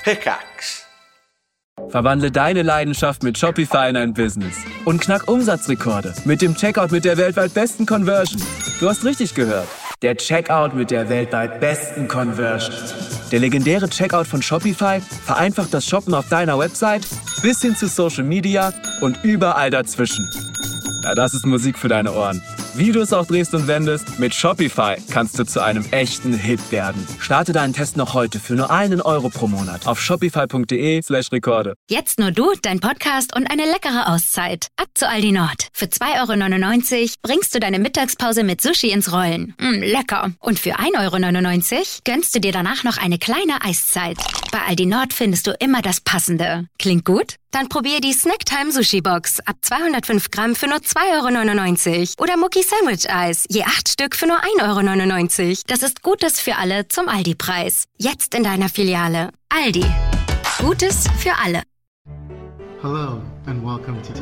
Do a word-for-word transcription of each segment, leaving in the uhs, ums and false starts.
Pickaxe. Verwandle deine Leidenschaft mit Shopify in ein Business und knack Umsatzrekorde mit dem Checkout mit der weltweit besten Conversion. Du hast richtig gehört. Der Checkout mit der weltweit besten Conversion. Der legendäre Checkout von Shopify vereinfacht das Shoppen auf deiner Website bis hin zu Social Media und überall dazwischen. Ja, das ist Musik für deine Ohren. Wie du es auch drehst und wendest, mit Shopify kannst du zu einem echten Hit werden. Starte deinen Test noch heute für nur einen Euro pro Monat auf shopify.de slash Rekorde. Jetzt nur du, dein Podcast und eine leckere Auszeit. Ab zu Aldi Nord. Für zwei Euro neunundneunzig bringst du deine Mittagspause mit Sushi ins Rollen. Mm, lecker. Und für ein Euro neunundneunzig gönnst du dir danach noch eine kleine Eiszeit. Bei Aldi Nord findest du immer das Passende. Klingt gut? Dann probier die Snacktime Sushi Box ab zweihundertfünf Gramm für nur zwei Euro neunundneunzig oder Mucki Sandwich Eis, je acht Stück für nur ein Euro neunundneunzig. Das ist Gutes für alle zum Aldi-Preis. Jetzt in deiner Filiale. Aldi. Gutes für alle. Hello and welcome to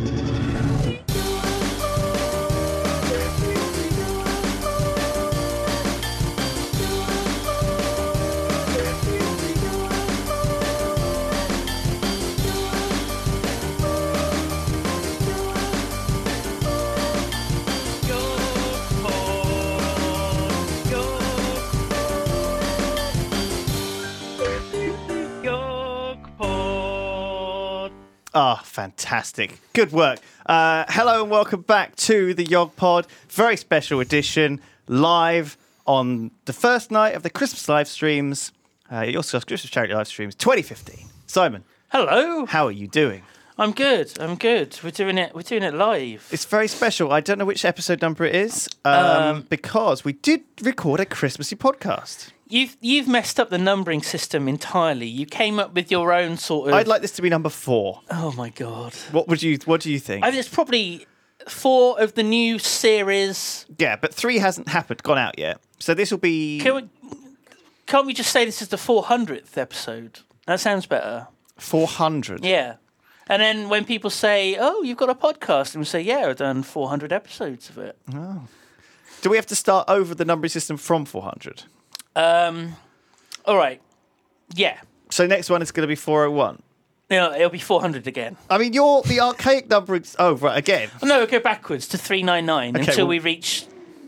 Ah, oh, fantastic. Good work. Uh, hello and welcome back to the Yog Pod. Very special edition, live on the first night of the Christmas live streams, uh, your Christmas charity live streams, twenty fifteen. Simon. Hello. How are you doing? I'm good. I'm good. We're doing it. We're doing it live. It's very special. I don't know which episode number it is, um, um, because we did record a Christmassy podcast. You've you've messed up the numbering system entirely. You came up with your own sort of. I'd like this to be number four. Oh my god! What would you? What do you think? I think it's probably four of the new series. Yeah, but three hasn't happened, gone out yet. So this will be. Can we, can't we just say this is the four hundredth episode? That sounds better. Four hundred. Yeah, and then when people say, "Oh, you've got a podcast," and we say, "Yeah, I've done four hundred episodes of it." Oh. Do we have to start over the numbering system from four hundred? Um, all right. Yeah. So next one is going to be four oh one. No, it'll be four hundred again. I mean, you're the archaic numbering. Oh, right, again. Oh, no, we'll go backwards to three ninety-nine okay, until well... we reach.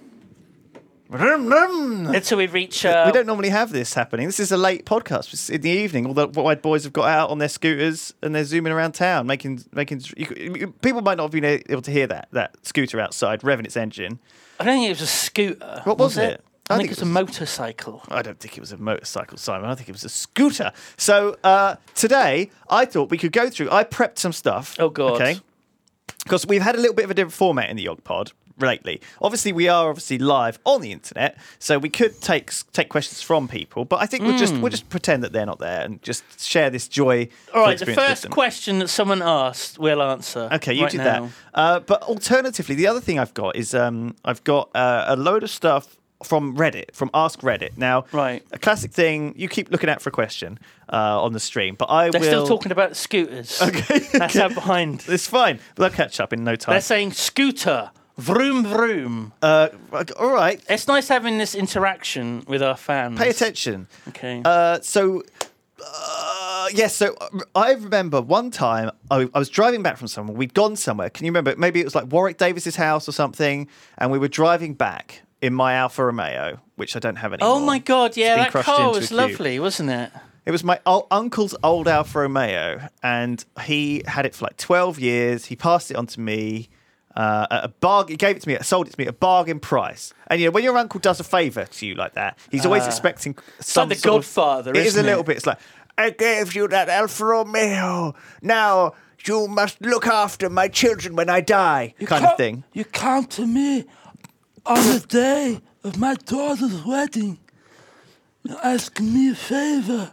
Vroom, vroom. Until we reach. Uh... We don't normally have this happening. This is a late podcast. It's in the evening. All the white boys have got out on their scooters and they're zooming around town, making making. You, people might not have been able to hear that that scooter outside revving its engine. I don't think it was a scooter. What was, was it? it? I, I think, think it was a motorcycle. I don't think it was a motorcycle, Simon. I think it was a scooter. So uh, today, I thought we could go through. I prepped some stuff. Oh, God. Okay. Because we've had a little bit of a different format in the Yog Pod lately. Obviously, we are obviously live on the internet, so we could take take questions from people. But I think mm. we'll just we'll just pretend that they're not there and just share this joy. All right. The first question that someone asked, we'll answer. Okay, you right do now. that. Uh, but alternatively, the other thing I've got is um, I've got uh, a load of stuff from Reddit, from Ask Reddit. Now, right. a classic thing, you keep looking out for a question uh, on the stream, but I They're will... still talking about scooters. Okay. That's out behind. It's fine, but they'll catch up in no time. They're saying scooter, vroom vroom. Uh, all right. It's nice having this interaction with our fans. Pay attention. Okay. Uh, so... Uh, yes, so I remember one time I, I was driving back from somewhere. We'd gone somewhere. Can you remember? Maybe it was like Warwick Davis's house or something, and we were driving back in my Alfa Romeo, which I don't have anymore. Oh my God, yeah, that car was a lovely, wasn't it? It was my old uncle's old Alfa Romeo, and he had it for like twelve years. He passed it on to me uh, at a bargain. He gave it to me, sold it to me at a bargain price. And you know, when your uncle does a favour to you like that, he's always uh, expecting some like the sort Godfather, of, it is a isn't little it? bit. It's like, I gave you that Alfa Romeo. Now you must look after my children when I die, you kind of thing. You come to me on the day of my daughter's wedding, asking me a favour.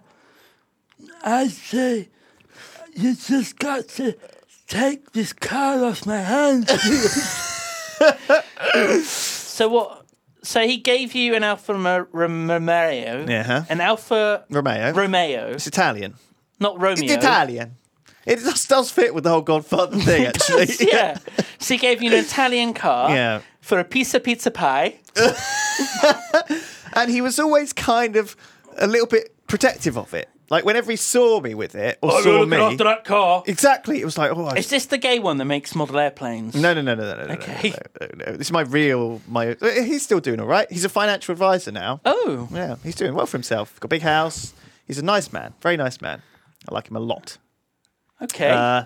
I say, you just got to take this car off my hands. So what? So he gave you an Alfa Romeo. Yeah. An Alfa Romeo. Romeo. It's Italian. Not Romeo. It's Italian. It just does fit with the whole Godfather thing, actually. Does, yeah. So he gave you an Italian car. Yeah. For a piece of pizza pie. And he was always kind of a little bit protective of it. Like whenever he saw me with it or Oh, saw you're me, looking after that car. exactly. It was like, oh, I Is this the gay one that makes model airplanes? No, no, no, no, no, no, Okay. no, no, no, no. This is my real, my. He's still doing all right. He's a financial advisor now. Oh. Yeah, he's doing well for himself. Got a big house. He's a nice man, very nice man. I like him a lot. Okay. Uh,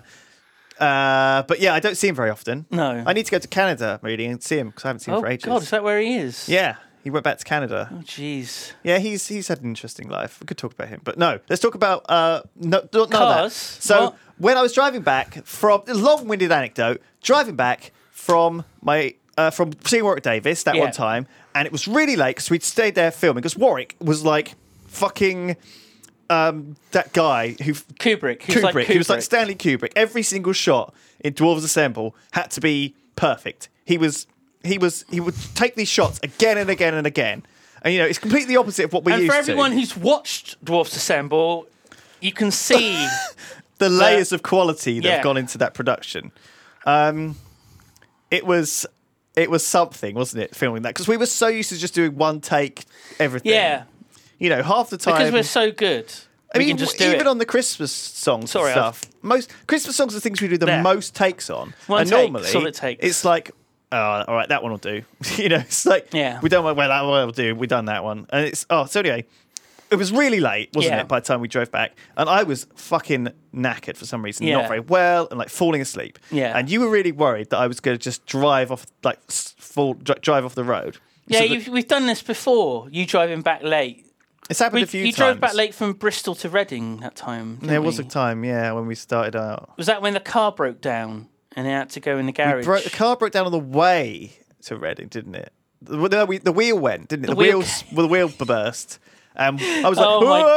uh, but yeah, I don't see him very often. No. I need to go to Canada, really, and see him because I haven't seen oh him for ages. God, is that where he is? Yeah, he went back to Canada. Oh jeez. Yeah, he's he's had an interesting life. We could talk about him, but no, let's talk about uh, no, no, none of that. Cars? So What? when I was driving back from a long-winded anecdote, driving back from my uh, from seeing Warwick Davis that Yeah. one time, and it was really late because we'd stayed there filming because Warwick was like fucking um, that guy who Kubrick. He Kubrick. was like Kubrick. He was like Stanley Kubrick. Every single shot in Dwarves Assemble had to be perfect. He was he was he would take these shots again and again and again. And you know, it's completely the opposite of what we and used for everyone to. who's watched Dwarfs Assemble, you can see The layers of quality that yeah. have gone into that production. Um, it was it was something, wasn't it, filming that? Because we were so used to just doing one take everything. yeah, You know, half the time because we're so good. I we mean, can just do even it. on the Christmas songs Sorry, and I've- stuff, most Christmas songs are things we do the There. most takes on. One and take, normally, solid takes. it's like, oh, all right, that one will do. you know, it's like, Yeah. we don't well, that one will do. We've done that one, and it's oh, so anyway, it was really late, wasn't Yeah. it? By the time we drove back, and I was fucking knackered for some reason, Yeah. not very well, and like falling asleep. Yeah. and you were really worried that I was going to just drive off, like s- fall, dri- drive off the road. Yeah, So that- you've, we've done this before. You driving back late. it's happened We, a few you times. drove back late from Bristol to Reading that time. didn't There was we? a time, yeah, when we started out. Was that when the car broke down and it had to go in the We garage? broke, the car broke down on the way to Reading, didn't it? The, no, we, the wheel went, didn't it? The The, wheel- wheels, well, the wheel burst. Um, I was like, Oh my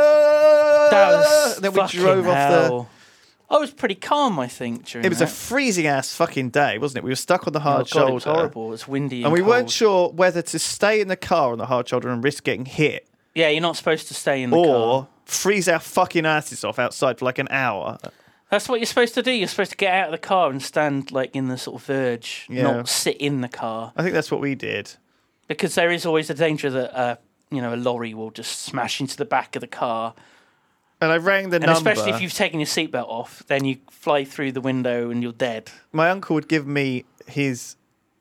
God. That was And then we fucking drove off hell. I was pretty calm, I think, during the. It was a that. freezing ass fucking day, wasn't it? We were stuck on the Oh hard God, it was shoulder, horrible. It was windy and, and we cold. weren't sure whether to stay in the car on the hard shoulder and risk getting hit, Yeah, you're not supposed to stay in the or car. freeze our fucking asses off outside for like an hour. That's what you're supposed to do. You're supposed to get out of the car and stand like in the sort of verge, Yeah. not sit in the car, I think that's what we did. because there is always the danger that uh, you know a lorry will just smash into the back of the car, And I rang the and number. especially if you've taken your seatbelt off, then you fly through the window and you're dead. My uncle would give me his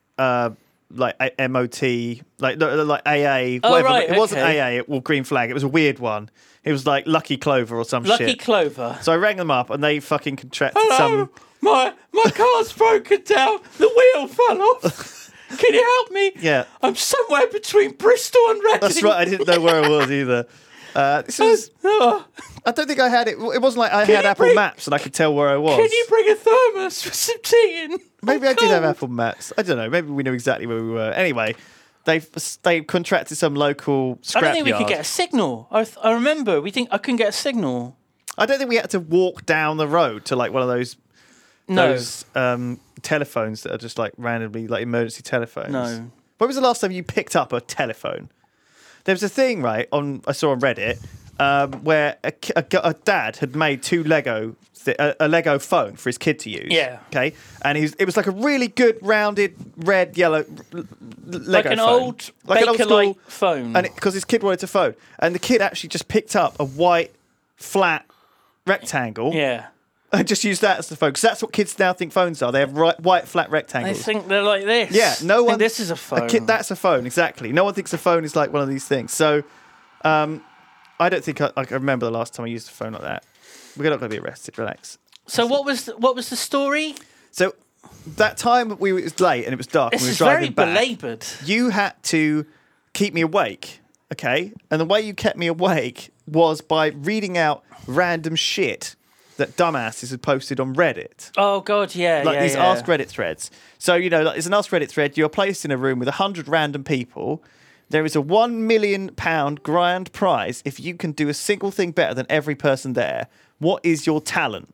uh like a- M O T, like no, like A A, Oh, whatever. right, It wasn't okay. A A, it, well, Green Flag. It was a weird one. It was like Lucky Clover or some Lucky shit. Clover. So I rang them up and they fucking contracted Hello, some. my my car's broken down. The wheel fell off. Can you help me? Yeah, I'm somewhere between Bristol and Reading. that's right. I didn't know where I was either. Uh, this is. Oh, I don't think I had it. It wasn't like I Can had you Apple bring- Maps and I could tell where I was. can you bring a thermos for some tea in? Maybe I'm I did have cold. Apple Maps. I don't know. Maybe we knew exactly where we were. Anyway, they they contracted some local scrap I don't think we yard. could get a signal. I, th- I remember we think I couldn't get a signal. I don't think we had to walk down the road to like one of those No, those um, telephones that are just like randomly like emergency telephones. No. When was the last time you picked up a telephone? There was a thing, right, on I saw on Reddit um, where a, ki- a, gu- a dad had made two Lego th- a, a Lego phone for his kid to use. Yeah. Okay. And he's, it was like a really good rounded red yellow l- l- Lego like an phone. old Like an old Bakelite school- phone. and because his kid wanted a phone, and the kid actually just picked up a white flat rectangle yeah, and just used that as the phone because that's what kids now think phones are. They have right, white flat I rectangles. think they're like this. Yeah, no I think one. This is a phone. kid, that's a phone, exactly. No one thinks a phone is like one of these things. So, um, I don't think I, I can remember the last time I used a phone like that. We're not going to be arrested. Relax. So what was the, what was the story? So, that time we it was late and it was dark. This and we were is driving very back. belaboured. You had to keep me awake, okay? And the way you kept me awake was by reading out random shit that dumbasses had posted on Reddit. Oh God, yeah, Like yeah, these yeah. Ask Reddit threads. So, you know, like, there's an Ask Reddit thread. You're placed in a room with one hundred random people. There is a one million pound grand prize if you can do a single thing better than every person there. What is your talent?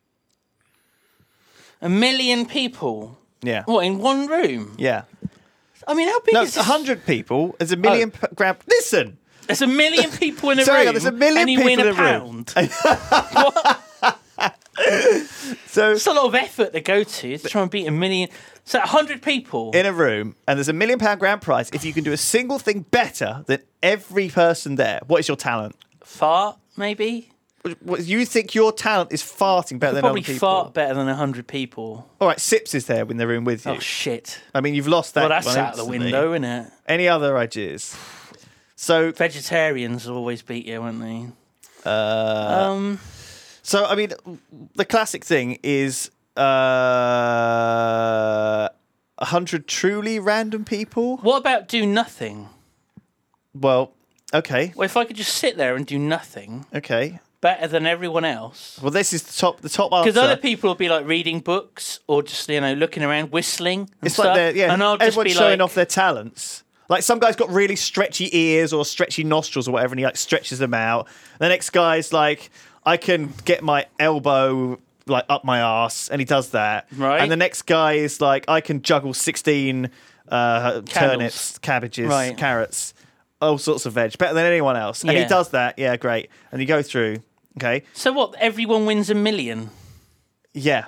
A million people. Yeah. What, in one room? Yeah. I mean, how big No, is it's this? one hundred people. There's a million Oh. p- grand... Listen! There's a million people in a So hang room. on, there's a million and you people win in a a room. pound. So... It's a lot of effort to go to to try and beat a million. So a hundred people. in a room, and there's a million pound grand prize if you can do a single thing better than every person there. What is your talent? Fart. maybe. What, you think your talent is farting better than other Probably people? fart better than a hundred people. All right, Sips is there in the room with you. Oh shit! I mean, you've lost that. Well, that's one out the instantly. window, isn't it? Any other ideas? So, Vegetarians always beat you, won't they? uh, Um, so I mean, the classic thing is uh, a hundred truly random people. what about do nothing? Well, okay, Well, if I could just sit there and do nothing, okay. better than everyone else. Well, this is the top. The top answer. Because other people will be like reading books or just you know looking around, whistling. And It's stuff, like they're yeah. and I'll just everyone's be showing like, off their talents. Like some guy's got really stretchy ears or stretchy nostrils or whatever, and he like stretches them out. The next guy's like, I can get my elbow like up my ass, and he does that. Right. And the next guy is like, I can juggle sixteen uh, Candles. turnips, cabbages, Right. carrots, all sorts of veg, better than anyone else. And he Yeah. does that. Yeah, great. And you go through. Okay. So what? Everyone wins a million Yeah.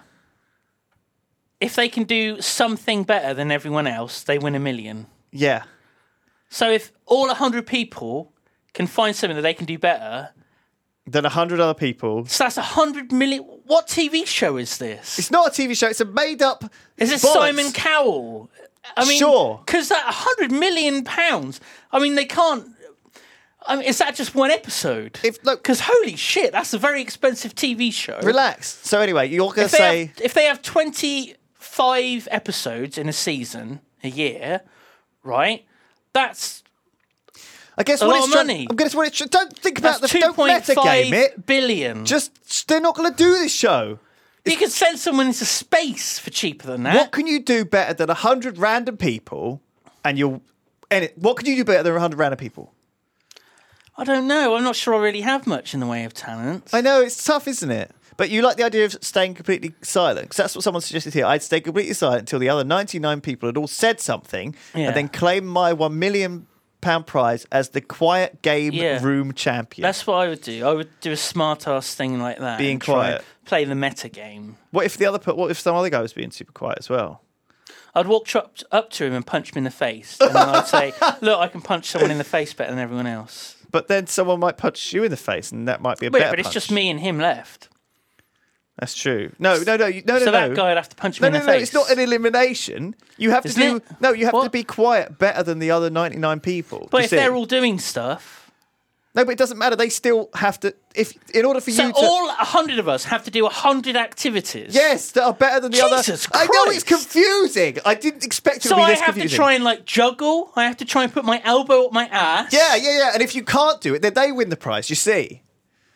if they can do something better than everyone else. They win a million. Yeah. So if all a hundred people can find something that they can do better, Then a hundred other people. so that's a hundred million. What T V show is this? It's not a T V show. It's a made-up. Is it bollocks. Simon Cowell? I mean, Sure. Because that hundred million pounds. I mean, they can't. I mean, is that just one episode? If- look- because holy shit, that's a very expensive T V show. Relax. So anyway, you're going If to they, say have, if they have twenty-five episodes in a season, a year, right? That's I guess a what lot it's of trying- money. I'm going to what it's tr- don't think about that's the two don't point metagame five it. billion. Just they're not going to do this show. You could send someone into space for cheaper than that. What can you do better than a hundred random people? And you'll and it, what can you do better than a hundred random people? I don't know. I'm not sure I really have much in the way of talent. I know it's tough, isn't it? But you like the idea of staying completely silent because that's what someone suggested here. I'd stay completely silent until the other ninety-nine people had all said something, Yeah. and then claim my one million pound prize as the quiet game Yeah. room champion. That's what I would do. I would do a smart ass thing like that. Being and try quiet. and Play the meta game. What if the other? What if some other guy was being super quiet as well? I'd walk up, up to him and punch him in the face. And then I'd say, look, I can punch someone in the face better than everyone else. But then someone might punch you in the face, and that might be a Wait, better but it's punch. just me and him left. That's true. No, no, no, you- no, no, so no. that guy would have to punch no, me no, in no, the it's face. not an elimination. You have Isn't to do. it? No, you have to What? be quiet better than the other ninety-nine people. But You if see? they're all doing stuff... No, but it doesn't matter. They still have to. If in order for So you to. all a hundred of us have to do a hundred activities. Yes, that are better than the Jesus other. I know it's Christ. confusing. I didn't expect it So to be I this have confusing. to try and like juggle. I have to try and put my elbow up my ass. Yeah, yeah, yeah. And if you can't do it, then they win the prize. You see.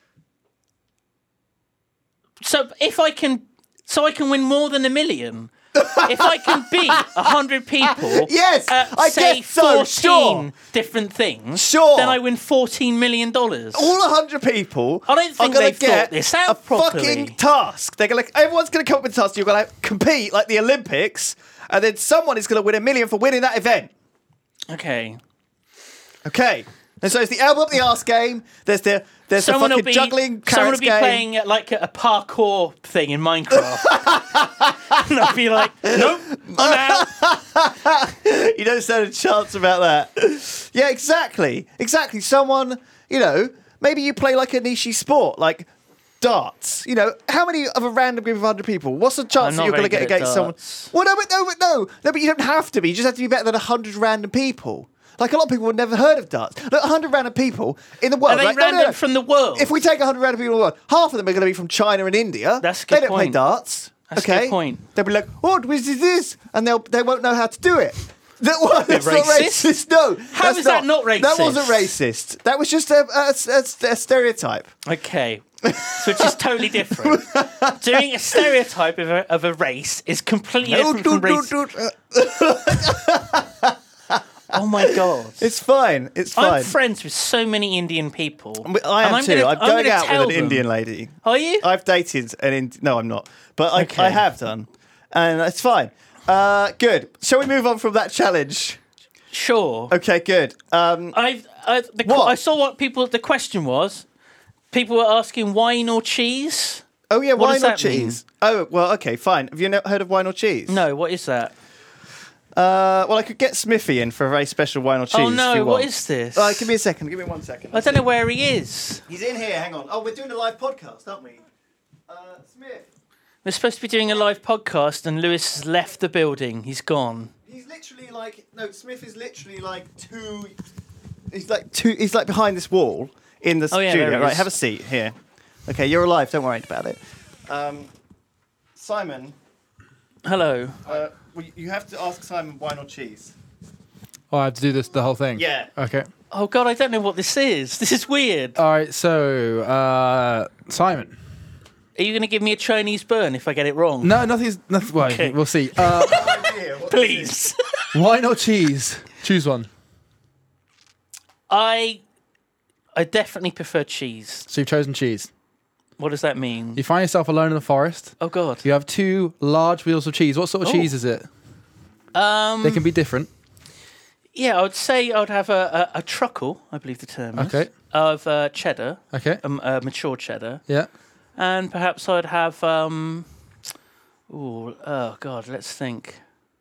So if I can, so I can win more than a million. If I can beat a hundred people, Yes, at, I say guess so, fourteen sure. different things, Sure. then I win fourteen million dollars. All a hundred people I don't think are going they've to get thought this out a properly. fucking task. They're going to. Everyone's going to come up with a task. You're going to compete like the Olympics, and then someone is going to win a million for winning that event. Okay. Okay. And so it's the elbow up the arse game. There's the there's Someone the will fucking be juggling someone will carrots be game. playing uh, like a, a parkour thing in Minecraft, and I'll be like, "Nope, I'm out." You don't stand a chance about that. Yeah, exactly. Exactly. Someone, you know, maybe you play like a niche sport, like darts. You know, how many of a random group of one hundred people? What's the chance I'm that not you're going to very get good at against someone? darts. Well, no, but no, but no. No, but you don't have to be. You just have to be better than one hundred random people. Like a lot of people would never heard of darts. Look, one hundred random people in the world. Are they right? No, no, random no. from the world? If we take one hundred random people in the world, half of them are going to be from China and India. That's a They good don't play point. darts. That's a okay? good point. They'll be like, what is this? And they'll they won't know how to do it. That was that's not racist? racist. No. How that's is that not That wasn't racist? racist. That was just a, a, a, a stereotype. Okay, so which is totally different. Doing a stereotype of a, of a race is completely different from race. Oh my god! It's fine. It's fine. I'm friends with so many Indian people. I am and I'm too. Gonna, I'm I'm going gonna out tell with an them. Indian lady. Are you? I've dated an Indian. No, I'm not. But I, Okay. I have done. And it's fine. Uh, good. Shall we move on from that challenge? Sure. Okay, good. Um, I've, I, the, qu- What? I saw what people. The question was, people were asking wine or cheese. oh, yeah, What wine does or that mean? cheese? Oh, well, okay, fine. Have you never heard of wine or cheese? No, what is that? Uh, well, I could get Smithy in for a very special wine or cheese. Oh if no, you what want. is this? Uh, give me a second. Give me one second. I don't know where he is. He's in here. Hang on. Oh, we're doing a live podcast, aren't we? Uh, Smith. We're supposed to be doing a live podcast, and Lewis has left the building. He's gone. He's literally like no. Smith is literally like two. He's like two. He's like behind this wall in the Oh, yeah, studio. there he Right, is. have a seat here. Okay, you're alive. Don't worry about it. Um, Simon, Hello. uh, well, you have to ask Simon wine or cheese. Oh, I have to do this the whole thing. Yeah. Okay. Oh God, I don't know what this is. This is weird. All right. So, uh, Simon. Are you going to give me a Chinese burn if I get it wrong? No, nothing's. Nothing, well, Okay. we'll see. Uh, Please. wine or cheese? Choose one. I, I definitely prefer cheese. So you've chosen cheese. What does that mean? You find yourself alone in the forest. Oh God. You have two large wheels of cheese. What sort of Oh. cheese is it? Um. They can be different. Yeah, I would say I would have a, a, a truckle, I believe the term is, Okay. of uh, cheddar, Okay. um, uh, mature cheddar, Yeah. and perhaps I'd have. Um, ooh, oh God, let's think.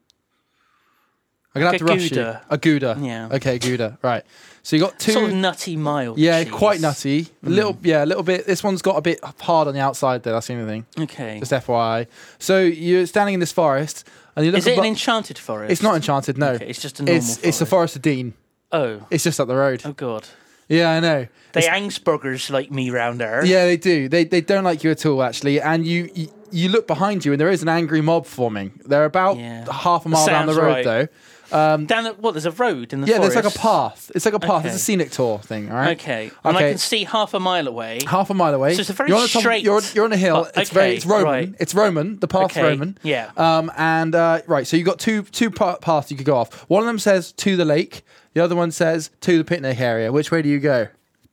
I'm gonna Like have a to rush Gouda. you. A Gouda. Yeah. Okay, Gouda. Right. So you got two. Sort of nutty, mild. yeah, cheese. quite nutty. A little. Yeah, a little bit. This one's got a bit hard on the outside there. That's the only thing. Okay. Just F Y I. So you're standing in this forest, and you look. Is it abo- an enchanted forest? It's not enchanted. No. Okay, it's just a normal It's it's the forest. Forest of Dean. Oh. It's just up the road. Oh God. Yeah, I know. They Angsburgers like me round there. Yeah, they do. They they don't like you at all, actually. And you you, you look behind you, and there is an angry mob forming. They're about Yeah. half a mile down the Sounds road, right. though. Down the, what? There's a road in the Yeah, forest. there's like a path. It's like a path. Okay. It's a scenic tour thing, all right? Okay. And I Okay. can see half a mile away. Half a mile away. So it's a very you're on the top of- straight- you're, you're on a hill. Oh, it's very. okay, It's Roman. right. It's Roman. The path's Okay, Roman. yeah. Um. And uh, right. So you have got two two pa- paths you could go off. One of them says to the lake. The other one says to the picnic area. Which way do you go?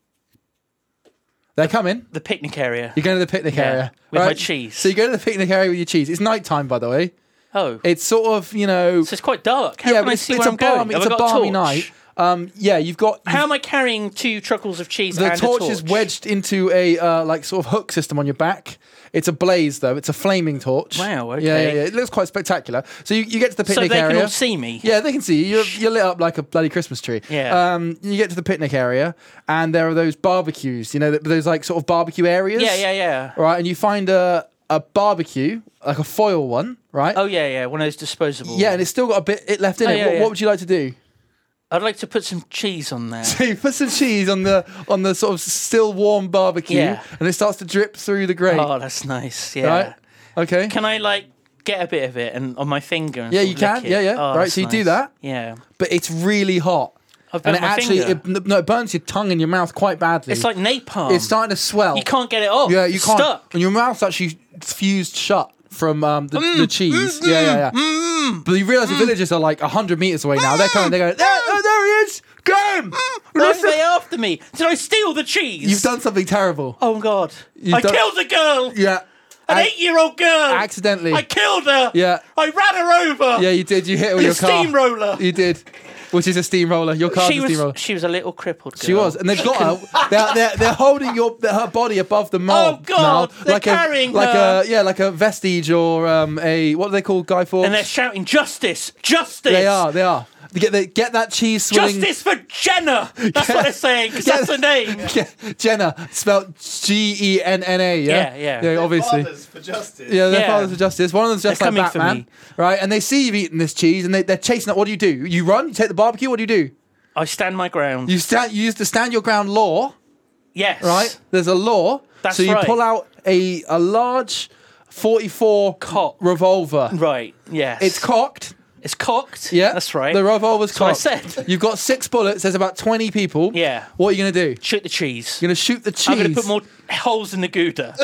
They're coming. The picnic area. You're going to the picnic Yeah, area with my right? cheese. So you go to the picnic area with your cheese. It's night time, by the way. Oh. It's sort of, you know, So it's quite dark. How yeah, can but I it's, see it's where a I'm going? balmy, Have it's I a got balmy torch? night. Um, yeah, you've got How am I carrying two truckles of cheese the and torch, a torch? is wedged into a uh, like sort of hook system on your back. It's a blaze though. It's a flaming torch. Wow, Yeah, yeah, okay. yeah. It looks quite spectacular. So you, you get to the So picnic they area. can all see me. Yeah, they can see you. You're, you're lit up like a bloody Christmas tree. Yeah. Um, you get to the picnic area, and there are those barbecues. You know, th- those like sort of barbecue areas. Yeah, yeah, yeah. Right, and you find a a barbecue, like a foil one, right? Oh yeah, yeah. One of those disposable. Yeah, and it's still got a bit it left in Oh, it. yeah, what, yeah. what would you like to do? I'd like to put some cheese on there. So you put some cheese on the on the sort of still warm barbecue, Yeah. and it starts to drip through the grate. Oh, that's nice. Yeah. Right? Okay. Can I like get a bit of it and on my finger? And Yeah, sort you of can. lick it? Yeah, yeah. Oh, Right, that's so you do nice. that. Yeah. But it's really hot, I've and burnt it my actually finger. it, no, it burns your tongue and your mouth quite badly. It's like napalm. it's starting to swell. You can't get it off. Yeah, you It's can't. Stuck. And your mouth's actually fused shut from um, the, Mm, the cheese. yeah, yeah, yeah. But you realise the villagers are like a hundred meters away now. They're coming. They go. There, oh, there he is. Get him. Why are Listen. they after me? Did I steal the cheese? You've done something terrible. Oh God! You've I done- killed a girl. Yeah. An Ac- eight-year-old girl. accidentally. I killed her. Yeah. I ran her over. Yeah, you did. You hit her with With your a car. steamroller. You did. Which is a steamroller. Your car's She a was. steamroller. She was a little crippled girl. She was, and they've got her. They're, they're, they're holding your her body above the mob. Oh, God, now, they're like carrying a, like her. a yeah, like a vestige or um a what do they call Guy Fawkes? And they're shouting, "Justice! Justice!" They are. They are. Get the, get that cheese swilling. Justice for Jenna. That's Yeah. what they're saying. 'Cause Yeah. that's the name. Yeah, Jenna, spelled G E N N A. Yeah, Yeah, yeah. yeah. Obviously. Fathers for justice. Yeah, they're Yeah. fathers for justice. One of them's just They're like coming for Batman, me. right? And they see you've eaten this cheese, and they, they're chasing it. What do you do? You run. You take the barbecue. What do you do? I stand my ground. You stand. You use the stand your ground law. yes. Right? There's a law. That's so you right. pull out a a large forty-four Cock. revolver. Right. Yes. It's cocked. It's cocked. Yeah, That's right. The revolver's That's what I cocked. said. You've got six bullets. There's about twenty people. Yeah. What are you gonna do? Shoot the cheese. You're gonna shoot the cheese. I'm going to put more holes in the Gouda.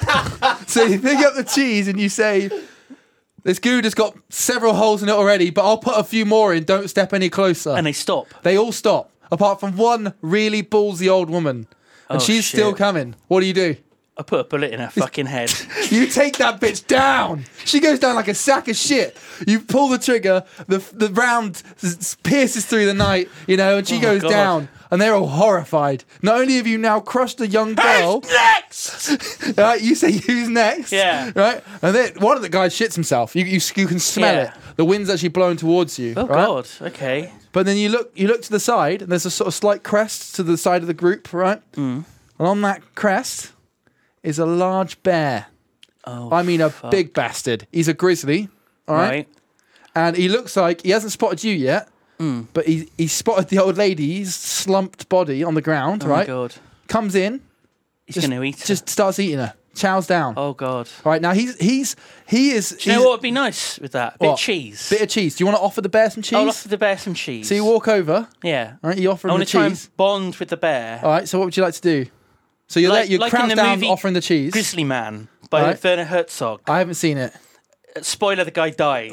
So you pick up the cheese and you say, "This Gouda's got several holes in it already, but I'll put a few more in. Don't step any closer." and they stop. They all stop, apart from one really ballsy old woman, and Oh, she's shit. still coming. What do you do? I put a bullet in her fucking head. You take that bitch down. She goes down like a sack of shit. You pull the trigger, the the round s- pierces through the night, you know, and she Oh, goes God. down. And they're all horrified. Not only have you now crushed a young girl. Who's next? Right, you say who's next? Yeah. Right, and then one of the guys shits himself. You you, you can smell Yeah. it. The wind's actually blowing towards you. Oh right? God. Okay. But then you look you look to the side, and there's a sort of slight crest to the side of the group, right? Mm. And on that crest is a large bear. Oh. I mean, a fuck. big bastard. He's a grizzly, all right? Right. And he looks like he hasn't spotted you yet, Mm. but he he spotted the old lady's slumped body on the ground, Oh right? my God. Comes in, He's just, going to eat her. just starts eating her, chows down. Oh God. All right, now he's he's he is. Do you know what would be nice with that? Bit What? of cheese. Bit of cheese. Do you want to offer the bear some cheese? I'll offer the bear some cheese. So you walk over, Yeah. all right? You offer I him want the to try cheese. and bond with the bear. All right. So what would you like to do? So you're Like- there, you're like in crouched the down, movie offering the cheese. Grizzly Man by Right. Werner Herzog. I haven't seen it. Spoiler: the guy dies.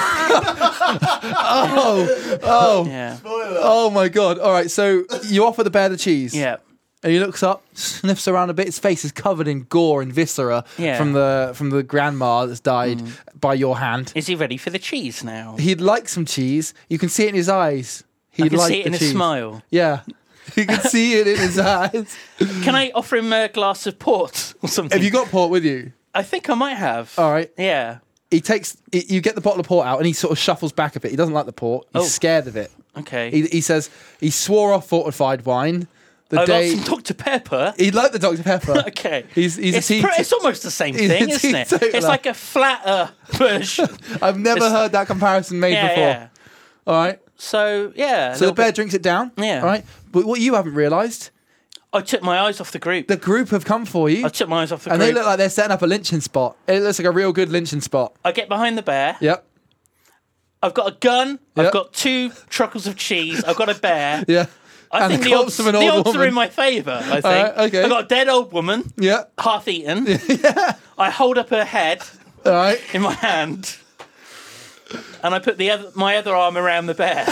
Oh, oh, Yeah. oh my God! All right. So you offer the bear the cheese. Yeah. And he looks up, sniffs around a bit. His face is covered in gore and viscera Yeah. from the from the grandma that's died by your hand. Is he ready for the cheese now? He'd like some cheese. You can see it in his eyes. He'd I can like see it the in cheese. his smile. Yeah. You can see it in his eyes. Can I offer him a glass of port or something? Have you got port with you? I think I might have. All right. Yeah. He takes. You get the bottle of port out, and he sort of shuffles back a bit. He doesn't like the port. He's Oh. scared of it. Okay. He, he says he swore off fortified wine. The I day got some Doctor Pepper. he liked the Doctor Pepper. Okay. He's he's it's, a tea. pr- it's almost the same He's a thing, isn't it? teetotaler. It's like a flatter version. I've never it's- heard that comparison made yeah, before. yeah. All right. So, yeah. a So the little bear bit- drinks it down. Yeah. All right. But what you haven't realised, I took my eyes off the group. the group have come for you, I took my eyes off the and group. they look like they're setting up a lynching spot. It looks like a real good lynching spot. I get behind the bear. Yep. I've got a gun. Yep. I've got two truckles of cheese. I've got a bear. Yeah. I And think the the corpse odds, of an the old odds are woman. in my favour, I think. right, okay. I've got a dead old woman, Yeah. half eaten. I hold up her head All right. in my hand, and I put the other, my other arm around the bear.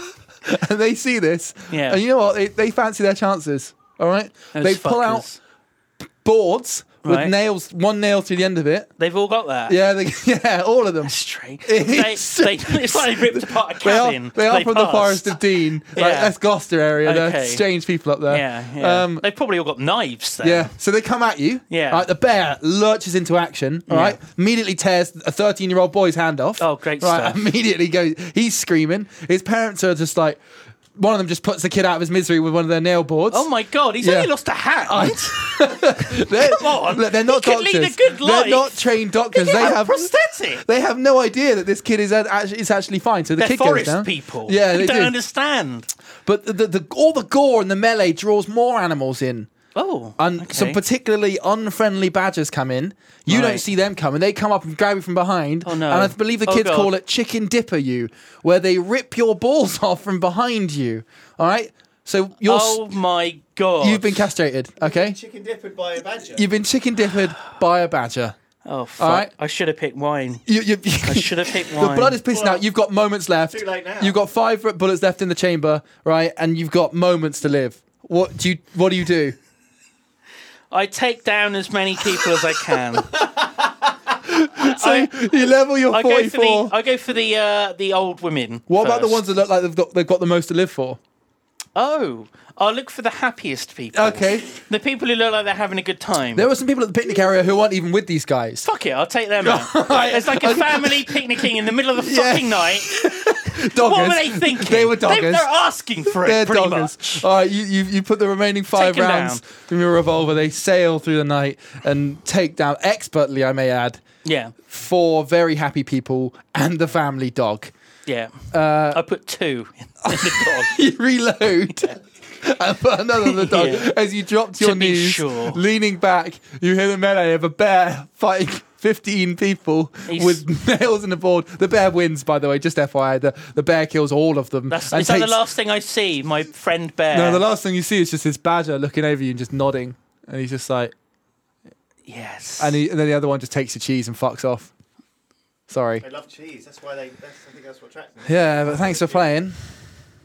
And they see this. Yeah. And you know what? They, they fancy their chances. All right. Those they pull out fuckers. boards with Right. nails, one nail to the end of it. They've all got that. Yeah. They, yeah. All of them. Straight. It's They, they, it's like they ripped apart a They are, cabin. they are from the passed. Forest of Dean. Like, Yeah. that's Gloucester area. They're Okay. strange people up there. Yeah, yeah. Um, They've probably all got knives there. Yeah, so they come at you. Yeah. Right, the bear lurches into action. All Yeah. right, immediately tears a thirteen-year-old boy's hand off. Oh, great right, stuff. Immediately goes. He's screaming. His parents are just like. One of them just puts the kid out of his misery with one of their nail boards. Oh my God, he's Yeah. only lost a hand. they're, Come on. look, they're not He could doctors. lead a good They're life. not trained doctors. He They had a have prosthetic. They have no idea that this kid is actually is actually fine. So the They're kid goes forest down. people. Yeah, you they don't do. understand. But the, the, the all the gore and the melee draws more animals in. Oh, And okay. some particularly unfriendly badgers come in. You don't Right. see them coming. They come up and grab you from behind. Oh, no. And I believe the Oh, kids God. call it chicken dipper you, where they rip your balls off from behind you. All right? So you're s- Oh my God. you've been castrated, okay? Chicken dippered by a badger. You've been chicken dippered by a badger. Oh fuck! All right. I should have picked wine. You, you, I should have picked the wine. blood is pissing Well, out. You've got moments left. too late now. You've got five bullets left in the chamber, right? And you've got moments to live. What do you What do you do? I take down as many people as I can. So I, you level your I go for forty-four. the I go for the uh, the old women. What about the first. ones that look like they've got, they've got the most to live for? Oh, I'll look for the happiest people. Okay. The people who look like they're having a good time. There were some people at the picnic area who weren't even with these guys. Fuck it, I'll take them out. It's like a family picnicking in the middle of the Yeah. fucking night. Doggers. What were they thinking? They were They, doggers. they're asking for it, They're pretty doggers. much. All right, you, you you put the remaining five Take 'em rounds down. from your revolver. They sail through the night and take down expertly, I may add, Yeah, four very happy people and the family dog. yeah. Uh, I put two in the dog. You reload. And put another on the dog Yeah. as you drop to your be knees, sure. leaning back. You hear the melee of a bear fighting fifteen people He's- with nails in the board. The bear wins, by the way. Just F Y I, the, the bear kills all of them. That's, and is that the takes- last thing I see? My friend Bear. No, the last thing you see is just this badger looking over you and just nodding, and he's just like, Yes. and, he, and then the other one just takes the cheese and fucks off. Sorry. They love cheese. That's why they. That's, I think that's what attracts them. Yeah, but thanks for playing.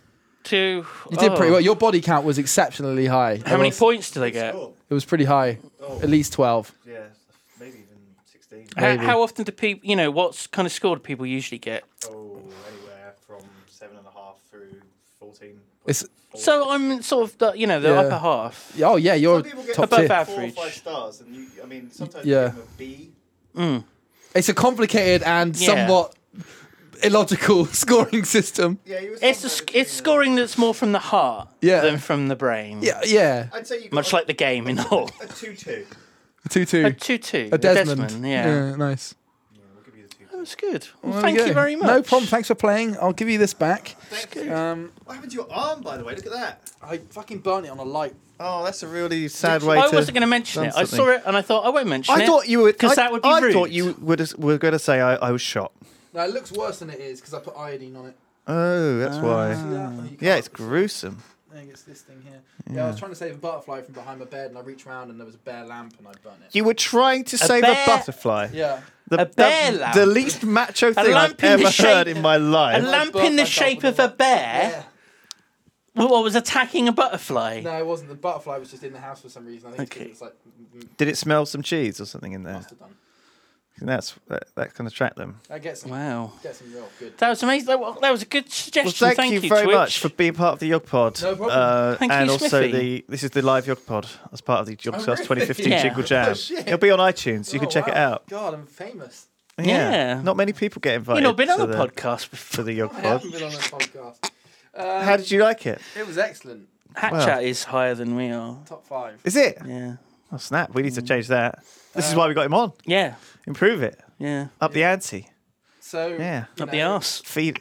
Two. You did oh. pretty well. Your body count was exceptionally high. How It many was- points do they get? It was pretty high. At least twelve. Yeah, maybe even sixteen. How, Maybe. how often do people, you know, what kind of score do people usually get? Oh, anywhere from seven and a half through fourteen. It's So I'm sort of, the, you know, the Yeah. upper half. oh yeah, you're Some people get top above tier. that. four or Average. five stars, and you, I mean, sometimes Yeah. you give them a B. It's a complicated and Yeah. somewhat illogical scoring system. Yeah, you were It's somewhere a, sc- between, it's uh, scoring that's more from the heart Yeah. than from the brain. Yeah, yeah. I'd say you got Much a, like the game in all. a two-two. Two two. A two-two. A Desmond. yeah. nice. We'll give you the two. That was good. Well, There thank we you go. very much. No problem. Thanks for playing. I'll give you this back. Thank you. Um, What happened to your arm, by the way? Look at that. I fucking burnt it on a light. Oh, that's a really sad way I to. wasn't going to mention done it. I something. saw it and I thought I won't mention it. I thought you would, because I- that would be I rude. thought you would, were going to say I, I was shot. No, it looks worse than it is because I put iodine on it. Oh, that's why. See that? Oh, you Yeah, can't. it's gruesome. I think it's this thing here. Yeah. I was trying to save a butterfly from behind my bed, and I reached around and there was a bare lamp, and I burnt it. You were trying to save bear- a butterfly. Yeah. The, A bear the, lamp? the least macho thing I've lamp in the ever shape- heard in my A life. lamp burnt in the myself shape with of a a bear Yeah. what was attacking a butterfly. No, it wasn't. The butterfly was just in the house for some reason. I think Okay. it was like mm, Did it smell some cheese or something in there? must have done. And that's that, that can attract them. That gets some. Wow. Gets some real good. That was amazing. That wa- that was a good Well, suggestion. thank, you very Twitch. much for being part of the Yog Pod. No problem. Uh, Thank you, and also Smithy. the this is the live Yog Pod as part of the Yog Oh, Cast really? twenty fifteen Yeah. Jingle Jam. Oh, shit. It'll be on iTunes. You can Oh, check it wow. out. God, I'm famous. Yeah. Not many people get invited. You've not been on to a the, podcast before. to the Yog I Pod. haven't been on a podcast. Um, How did you like it? It was excellent. Hat Wow. Chat is higher than we are. Top five. Is it? Yeah. Oh snap! We need Mm. to change that. This Uh, is why we got him on. Yeah. Improve it. Yeah. Up the ante. So Yeah. you Up the know, arse. Feed.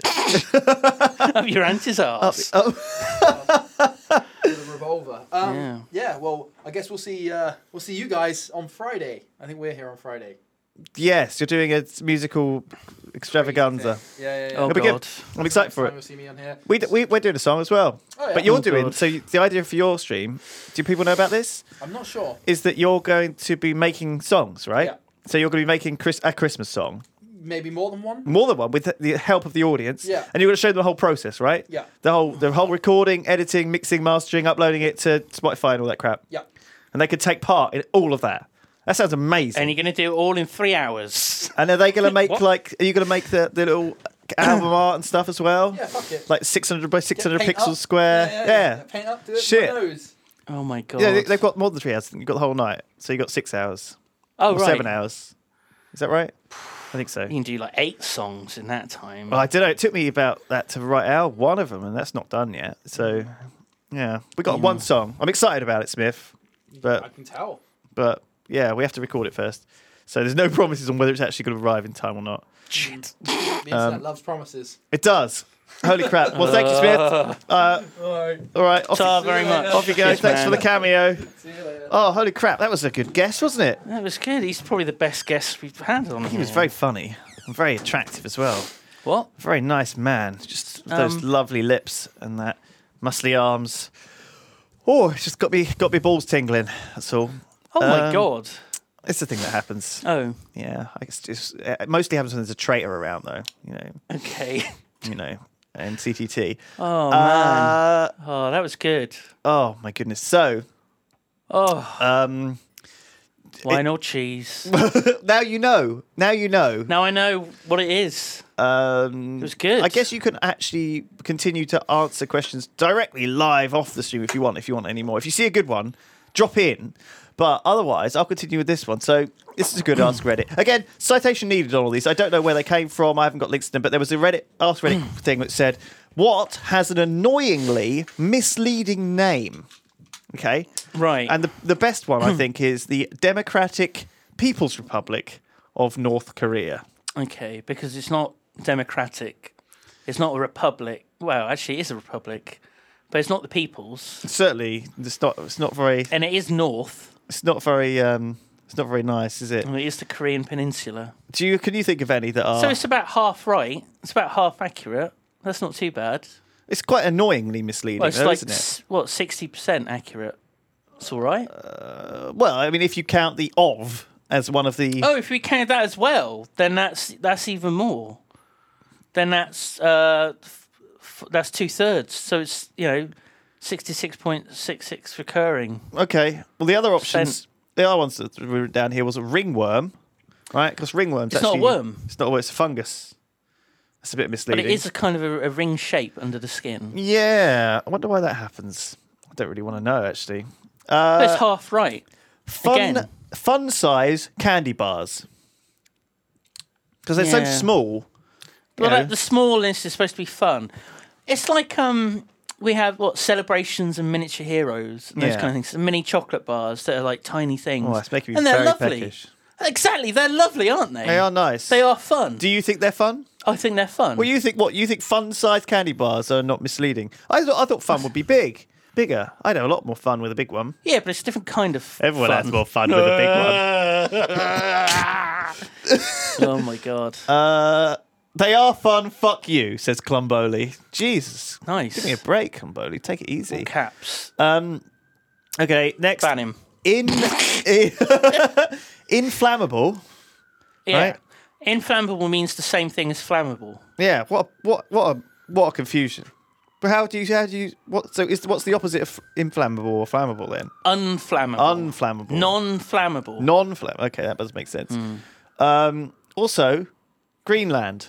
Up your auntie's arse. Oh, with a revolver. Um, Yeah. yeah. Well, I guess we'll see. Uh, we'll see you guys on Friday. I think we're here on Friday. yes, you're doing a musical extravaganza. Yeah, yeah, yeah. Oh, It'll be good. God. I'm excited for Time it. You'll see me on here. We, d- we, we're doing a song as well. Oh, yeah. But you're Oh, doing, God. so you, the idea for your stream, do people know about this? I'm not sure. Is that you're going to be making songs, right? Yeah. So you're going to be making Chris, a Christmas song, Maybe more than one. more than one, with the help of the audience. Yeah. And you're going to show them the whole process, right? Yeah. The whole, the whole recording, editing, mixing, mastering, uploading it to Spotify and all that crap. Yeah. And they could take part in all of that. That sounds amazing. And you're going to do it all in three hours. And are they going to make What? like? Are you going to make the, the little album art and stuff as well? Yeah. Fuck it. Like six hundred by six hundred Paint pixels up. square. Yeah. Yeah. yeah, Paint up. Do it. Shit. My nose. Oh, my God. Yeah, they, they've got more than three hours. You've got the whole night, so you got six hours oh, or right. seven hours. Is that right? I think so. You can do like eight songs in that time. Well, I don't know. It took me about that to write out one of them, and that's not done yet. So, yeah, we got Yeah. one song. I'm excited about it, Smith. I But can tell. but yeah, we have to record it first. So there's no promises on whether it's actually going to arrive in time or not. Shit. The internet Um, loves promises. It does. Holy crap! Well, thank you, Smith. Uh, all right, off, Ta you, very much. off you go. Cheers, Thanks man. for the cameo. See you later. Oh, holy crap! That was a good guess, wasn't it? That was good. He's probably the best guest we've had on here. He was very funny and very attractive as well. What? Very nice man. Just those Um, lovely lips and that muscly arms. Oh, it's just got me got me balls tingling. That's all. Oh, my Um, God. It's the thing that happens. Oh, Yeah, I guess just it mostly happens when there's a traitor around, though. You know, okay. you know, and C T T. Oh, man. Uh, Oh, that was good. oh my goodness. So, Oh, um, wine or cheese. now you know. Now you know. Now I know what it is. Um, It was good. I guess you can actually continue to answer questions directly live off the stream if you want. If you want any more, if you see a good one, drop in. But otherwise, I'll continue with this one. So this is a good Ask Reddit. Again, citation needed on all these. I don't know where they came from. I haven't got links to them. But there was a Reddit Ask Reddit thing that said, "What has an annoyingly misleading name?" Okay, Right. and the the best one I think is the Democratic People's Republic of North Korea. Okay, because it's not democratic. It's not a republic. Well, actually, it is a republic, but it's not the people's. Certainly, it's not. It's not very. And it is north, It's not very. Um, it's not very nice, is it? and it is the Korean Peninsula. Do you? Can you think of any that are? So it's about half right. It's about half accurate. That's not too bad. It's quite annoyingly misleading, Well, it's though, like, isn't it? s- what, sixty percent accurate? It's all right. Uh, well, I mean, if you count the of as one of the. Oh, if we count that as well, then that's that's even more. Then that's uh, f- that's two thirds. So it's you know, sixty-six point six six recurring. Okay. Well, the other options, the other ones that were down here was a ringworm, right? Because ringworms. It's not a actually, worm. It's not a worm. It's a fungus. That's a bit But misleading. it is a kind of a, a ring shape under the skin. Yeah. I wonder why that happens. I don't really want to know actually. But it's Uh, half right. fun, Again. fun size candy bars. Because they're so Yeah. small. Well, you know. that, the smallness is supposed to be fun. It's like um, we have what celebrations and miniature heroes, and those Yeah. kind of things. Mini chocolate bars that are like tiny things. Oh, that's making me and they're very lovely. peckish. Exactly, they're lovely, aren't they? They are nice. They are fun. Do you think they're fun? I think they're fun. Well, you think what? You think fun-sized candy bars are not misleading? I thought I thought fun would be big, bigger. I'd have a lot more fun with a big one. Yeah, but it's a different kind of. Everyone fun. has more fun with a big one. Oh my god! Uh, they are fun. Fuck you, says Clumboli. Jesus, Nice. give me a break, Clumboli. Take it easy. Caps. Um, okay, next. Ban him. In, in inflammable. Yeah. Right. Inflammable means the same thing as flammable. Yeah. What? A, what? What? A, what a confusion. But how do you? How do you? What? So is what's the opposite of inflammable or flammable then? Unflammable. Unflammable. Non-flammable. Non-flammable. Okay, that does make sense. Hmm. Um, also, Greenland.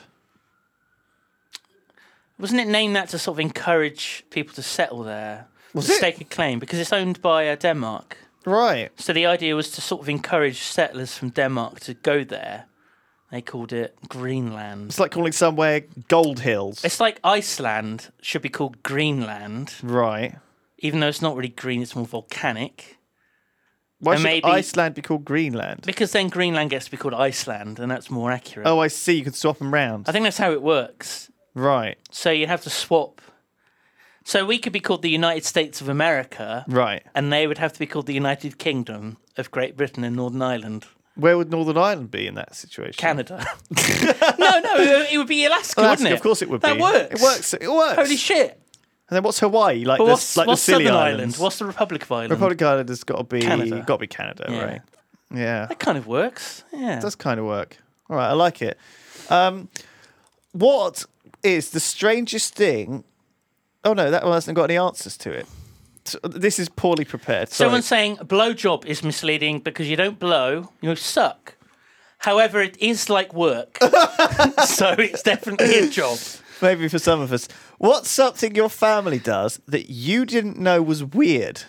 Wasn't it named that to sort of encourage people to settle there? Was to it? stake a claim because it's owned by uh, Denmark. Right. So the idea was to sort of encourage settlers from Denmark to go there. They called it Greenland. It's like calling somewhere Gold Hills. It's like Iceland should be called Greenland, Right. even though it's not really green, it's more volcanic. Why And should maybe- Iceland be called Greenland? Because then Greenland gets to be called Iceland, and that's more accurate. Oh, I see. You can swap them round. I think that's how it works. Right. So you have to swap. So we could be called the United States of America, Right. and they would have to be called the United Kingdom of Great Britain and Northern Ireland. Where would Northern Ireland be in that situation? Canada. no, no, it would be Alaska, Alaska, wouldn't it? of course it would that be. works. It works. It works. Holy shit. And then what's Hawaii? Like But the, what's, like what's the silly Southern islands. Ireland? What's the Republic of Ireland? Republic Island has got to be Canada. got to be Canada, Yeah. right? Yeah. That kind of works. Yeah. It does kind of work. All right, I like it. Um, what is the strangest thing? Oh no, that one hasn't got any answers to it. So, this is poorly prepared. Sorry. Someone's saying a blowjob is misleading because you don't blow, you suck. However, it is like work. So it's definitely a job. Maybe for some of us. What's something your family does that you didn't know was weird?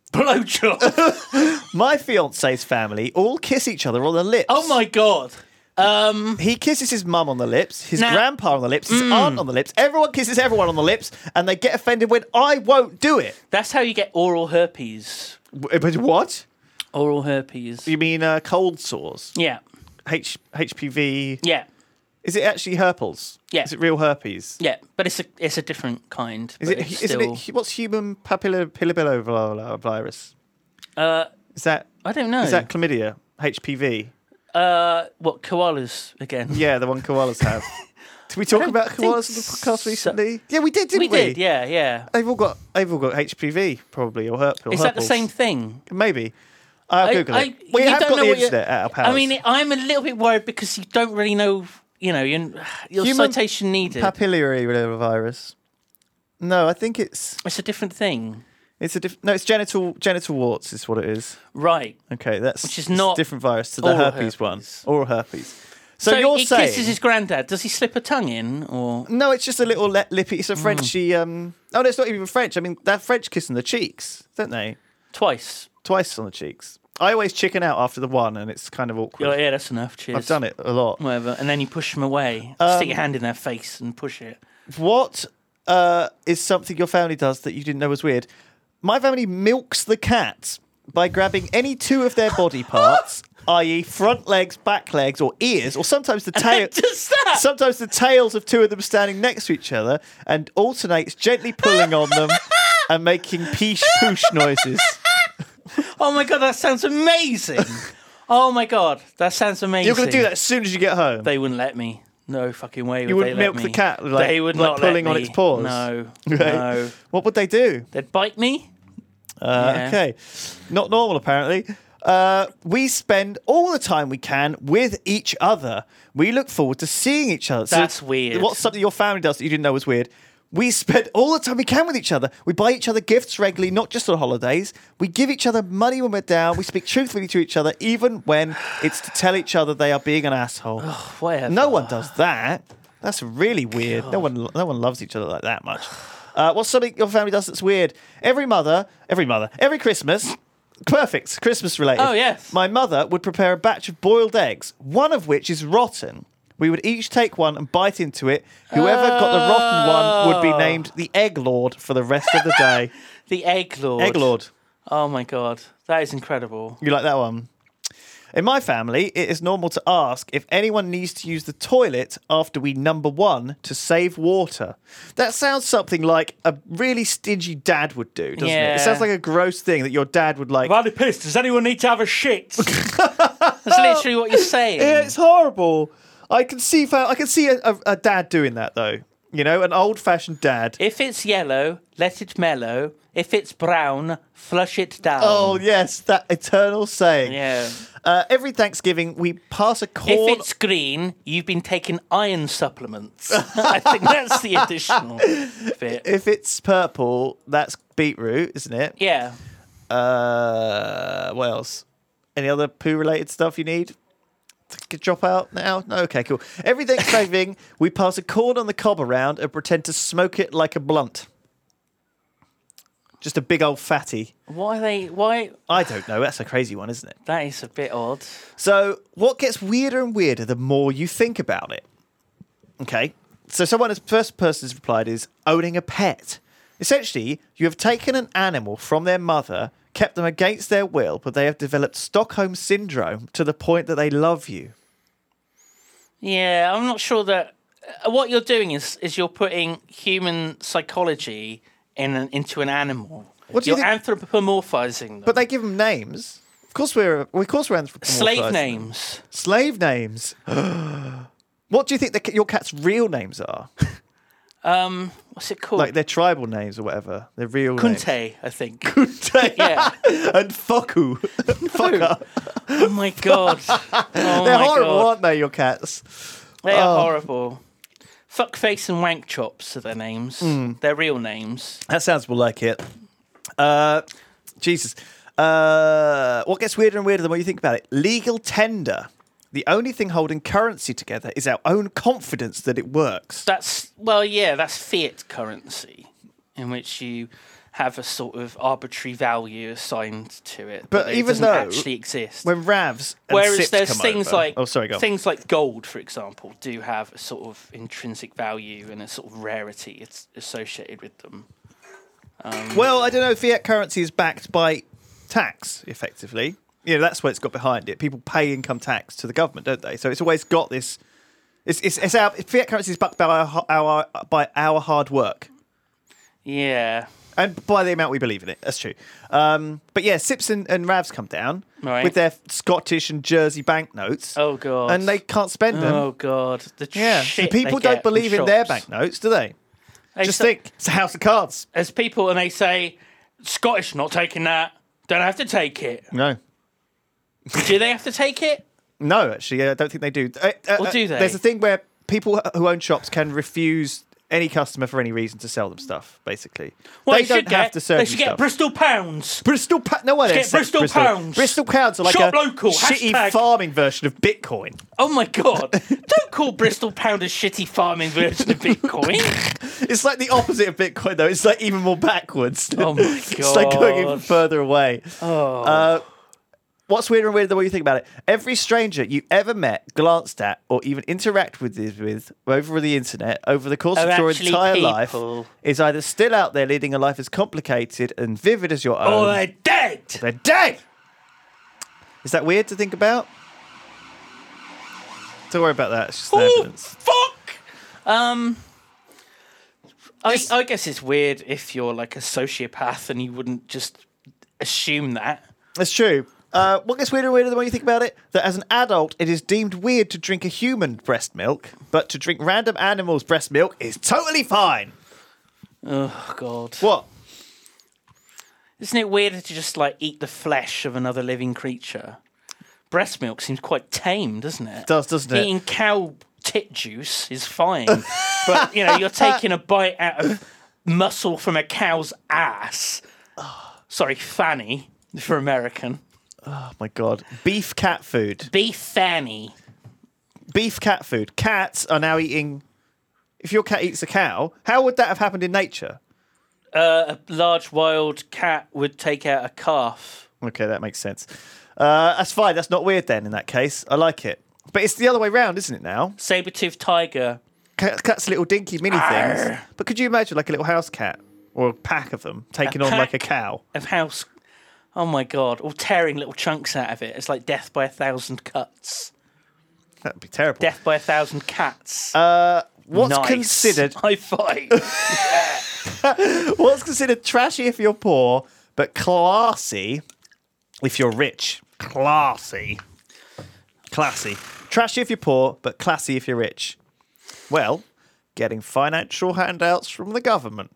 Blowjob. My fiance's family all kiss each other on the lips. Oh my God. Um, He kisses his mum on the lips, his Now- grandpa on the lips, his aunt on the lips. Everyone kisses everyone on the lips, and they get offended when I won't do it. that's how you get oral herpes. W- But what? Oral herpes. You mean uh, cold sores? Yeah. H- HPV? Yeah. Is it actually herpes? Yeah. Is it real herpes? Yeah. But it's a it's a different kind. Is but it? it's Isn't still, it? What's human papillomavirus? Uh, Is that? I don't know. Is that chlamydia? H P V? uh, what koalas again? Yeah, the one koalas have. Did we talk don't about think koalas on the podcast so. recently? Yeah, we did, didn't we we? did. Yeah. Yeah. They've all got. They've all got H P V probably, or herp. Or Is that the herpes. same thing? Maybe. I'll I- Google I- it. We you have don't got know the what you're- internet at our house. I mean, I'm a little bit worried because you don't really know. You know, your, your Human citation needed. papillary whatever virus. No, I think it's It's a different thing, it's a diff- no, it's genital genital warts is what it is. right? Okay, that's Which is it's not a different virus to the oral herpes, one. herpes. Oral herpes. So, So, you're he saying kisses his granddad. Does he slip a tongue in, or no? It's just a little le- lippy. It's a Mm. Frenchy. Um, oh, no, it's not even French. I mean, they're French kissing the cheeks, don't they? twice? Twice on the cheeks. I always chicken out after the one, and it's kind of awkward. You're like, yeah, that's enough. Cheers. I've done it a lot. Whatever, and then you push them away. Um, Stick your hand in their face and push it. What uh, is something your family does that you didn't know was weird? My family milks the cat by grabbing any two of their body parts, that is, front legs, back legs, or ears, or sometimes the tail. Just that. Sometimes the tails of two of them standing next to each other, and alternates gently pulling on them and making peesh poosh noises. Oh my god, that sounds amazing. Oh my god, that sounds amazing. You're going to do that as soon as you get home. They wouldn't let me. No fucking way. Would You wouldn't they let milk me. the cat, like- they would like not pulling let on me. its paws? No, Right? no. What would they do? They'd bite me. Uh, Yeah. Okay, not normal apparently. Uh, we spend all the time we can with each other. We look forward to seeing each other. So That's weird. What's something your family does that you didn't know was weird? We spend all the time we can with each other. We buy each other gifts regularly, not just on holidays. We give each other money when we're down. We speak truthfully to each other, even when it's to tell each other they are being an asshole. Oh, whatever. No one does that. That's really weird. No one, no one loves each other like that much. Uh, what's something your family does that's weird? Every mother, every mother, every Christmas, perfect, Christmas related. Oh, yes. My mother would prepare a batch of boiled eggs, one of which is rotten. We would each take one and bite into it. Whoever got the rotten one would be named the Egg Lord for the rest of the day. The Egg Lord. Egg Lord. Oh, my God. That is incredible. You like that one? In my family, it is normal to ask if anyone needs to use the toilet after we number one to save water. That sounds something like a really stingy dad would do, doesn't Yeah. it? It sounds like a gross thing that your dad would like. I've had a piss. Does anyone need to have a shit? That's literally what you're saying. Yeah, it's horrible. I can see, fa- I can see a, a, a dad doing that though. You know, an old-fashioned dad. If it's yellow, let it mellow. If it's brown, flush it down. Oh yes, that eternal saying. Yeah. Uh, every Thanksgiving, we pass a corn. If it's green, you've been taking iron supplements. I think that's the additional bit. If it's purple, that's beetroot, isn't it? Yeah. Uh, what else? Any other poo-related stuff you need? To drop out now? No? Okay, cool. Every Thanksgiving, we pass a corn on the cob around and pretend to smoke it like a blunt. Just a big old fatty. Why are they? Why? I don't know. That's a crazy one, isn't it? That is a bit odd. So, what gets weirder and weirder the more you think about it? Okay. So, someone, the first person has replied is owning a pet. Essentially, you have taken an animal from their mother, kept them against their will, but they have developed Stockholm syndrome to the point that they love you. Yeah, I'm not sure that uh, what you're doing is is you're putting human psychology in an, into an animal. What do you you're anthropomorphizing them. But they give them names. Of course, we're of course we're anthropomorphizing Slave them. names. Slave names. What do you think the, your cat's real names are? Um, what's it called? Like their tribal names or whatever. Their real names. Kunte, I think. Kunte. Yeah. And Foku. Fucker. Oh my god. Oh They're my horrible, god. aren't they, your cats? They are Oh. horrible. Fuckface and Wank Chops are their names. Hmm. They're real names. That sounds more like it. Uh, Jesus. Uh, what gets weirder and weirder the more you think about it? Legal tender. The only thing holding currency together is our own confidence that it works. That's well, yeah, that's fiat currency, in which you have a sort of arbitrary value assigned to it, But it even doesn't though actually exist. When Ravs and Whereas Sips there's come things over- like oh, sorry, go on. things like gold, for example, do have a sort of intrinsic value and a sort of rarity it's associated with them. Um, Well, I don't know. Fiat currency is backed by tax, effectively. You know, that's what it's got behind it. People pay income tax to the government, don't they? So it's always got this. It's it's, it's our fiat currency is backed by our, our by our hard work yeah. and by the amount we believe in it. That's true. Um, but yeah, Sips and, and Ravs come down Right. with their Scottish and Jersey banknotes, Oh god. and they can't spend them. Oh god. The yeah, shit so people they don't get from believe in their shops. banknotes, do they? They Just say- think, it's a house of cards. As people, and they say, Scottish not taking that. Don't have to take it. No. Do they have to take it? No, actually, I don't think they do. Uh, uh, Or do they? There's a thing where people who own shops can refuse any customer for any reason to sell them stuff, basically. Well, they don't should have get, to serve They you should get stuff. Bristol pounds. Bristol pa- no one Get accepts Bristol pounds. Bristol pounds are like Shop a local, shitty hashtag. farming version of Bitcoin. Oh my god! Don't call Bristol pound a shitty farming version of Bitcoin. It's like the opposite of Bitcoin, though. It's like even more backwards. Oh my god! It's like going even further away. Oh. Uh, what's weirder and weirder the way you think about it? Every stranger you ever met, glanced at, or even interact with, with over the internet over the course Are of your actually entire people. life is either still out there leading a life as complicated and vivid as your own. Oh, they're dead. They're dead. Is that weird to think about? Don't worry about that. It's just Oh, evidence. fuck! Um, I, I guess it's weird if you're like a sociopath and you wouldn't just assume that. That's true. Uh, what gets weirder and weirder the more you think about it? That as an adult, it is deemed weird to drink a human breast milk, but to drink random animals' breast milk is totally fine. Oh, God. What? Isn't it weirder to just like eat the flesh of another living creature? Breast milk seems quite tame, doesn't it? It does, doesn't it? Eating cow tit juice is fine. But, you know, you're taking a bite out of muscle from a cow's ass. Sorry, fanny for American. Oh, my God. Beef cat food. Beef fanny. Beef cat food. Cats are now eating... If your cat eats a cow, how would that have happened in nature? Uh, a large wild cat would take out a calf. Okay, that makes sense. Uh, that's fine. That's not weird then, in that case. I like it. But it's the other way round, isn't it now? Saber-toothed tiger. Cat, cats are little dinky mini Arr. things. But could you imagine like a little house cat or a pack of them taking A on like a pack cow? Of house... Oh, my God. All tearing little chunks out of it. It's like death by a thousand cuts. That'd be terrible. Death by a thousand cats. Uh, what's Nice. considered... High five. What's considered trashy if you're poor, but classy if you're rich? Classy. Classy. Trashy if you're poor, but classy if you're rich. Well, getting financial handouts from the government.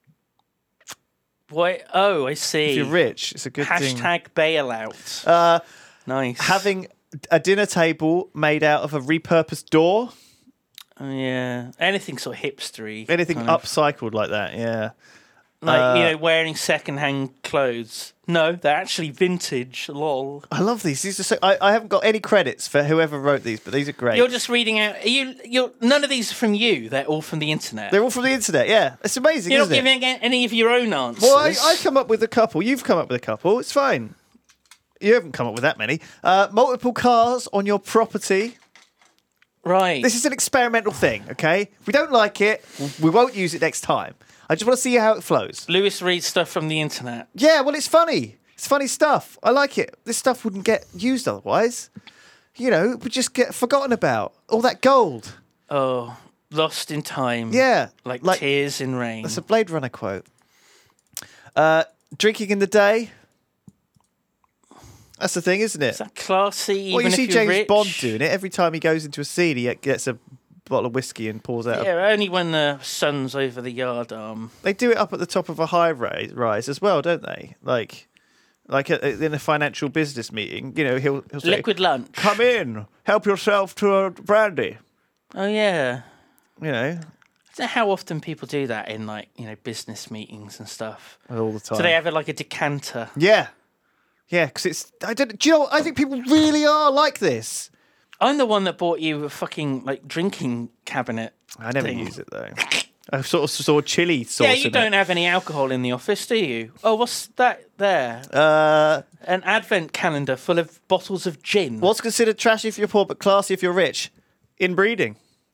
Wait, oh, I see. If you're rich, it's a good thing. Hashtag bailout. Uh, nice. having a dinner table made out of a repurposed door. Oh, yeah. Anything sort of hipstery. Anything kind of. upcycled like that, yeah. Like, uh, you know, wearing second-hand clothes. No, they're actually vintage. Lol. I love these. These are so. I, I haven't got any credits for whoever wrote these, but these are great. You're just reading out. Are you, you're, none of these are from you. They're all from the internet. They're all from the internet. Yeah, it's amazing. You're not isn't it? giving any of your own answers. Well, I, I come up with a couple. You've come up with a couple. It's fine. You haven't come up with that many. Uh, multiple cars on your property. Right. This is an experimental thing, okay? If we don't like it, we won't use it next time. I just want to see how it flows. Lewis reads stuff from the internet. Yeah, well, it's funny. It's funny stuff. I like it. This stuff wouldn't get used otherwise. You know, it would just get forgotten about. All that gold. Oh, lost in time. Yeah. Like, like tears in rain. That's a Blade Runner quote. Uh, drinking in the day. That's the thing, isn't it? Is that classy? Even Well, you if see you're James rich? Bond doing it. Every time he goes into a scene, he gets a bottle of whiskey and pours out. a- Yeah, only when the sun's over the yard arm. They do it up at the top of a high rise, rise as well, don't they? Like, like a, in a financial business meeting, you know, he'll, he'll say, Liquid lunch. "Come in, help yourself to a brandy." Oh, yeah. You know, I don't know how often people do that in, like, you know, business meetings and stuff. all the time. So they have, like, a decanter. yeah, yeah, because it's. I don't. Do you know? What? I think people really are like this. I'm the one that bought you a fucking, like, drinking cabinet. I never thing. use it though. I sort of saw chili sauce. Yeah, you in don't It. have any alcohol in the office, do you? Oh, what's that there? Uh, An advent calendar full of bottles of gin. what's considered trashy if you're poor, but classy if you're rich? Inbreeding.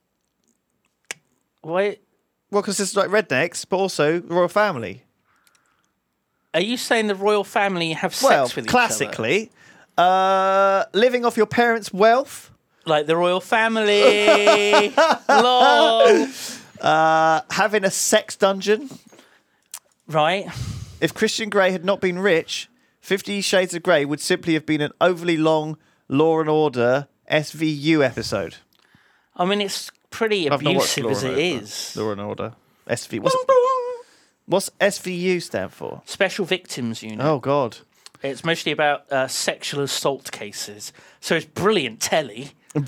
Wait, Well, because it's like rednecks, but also royal family. are you saying the royal family have sex Well, with each other? classically, uh, living off your parents' wealth. Like the royal family. Lol. Uh, having a sex dungeon. Right. If Christian Grey had not been rich, Fifty Shades of Grey would simply have been an overly long Law and Order S V U episode. I mean, it's pretty I've not watched abusive Law as and it Order. is. Law and Order. S V. What's, what's S V U stand for? Special Victims Unit. Oh, God. It's mostly about uh, sexual assault cases. So it's brilliant telly.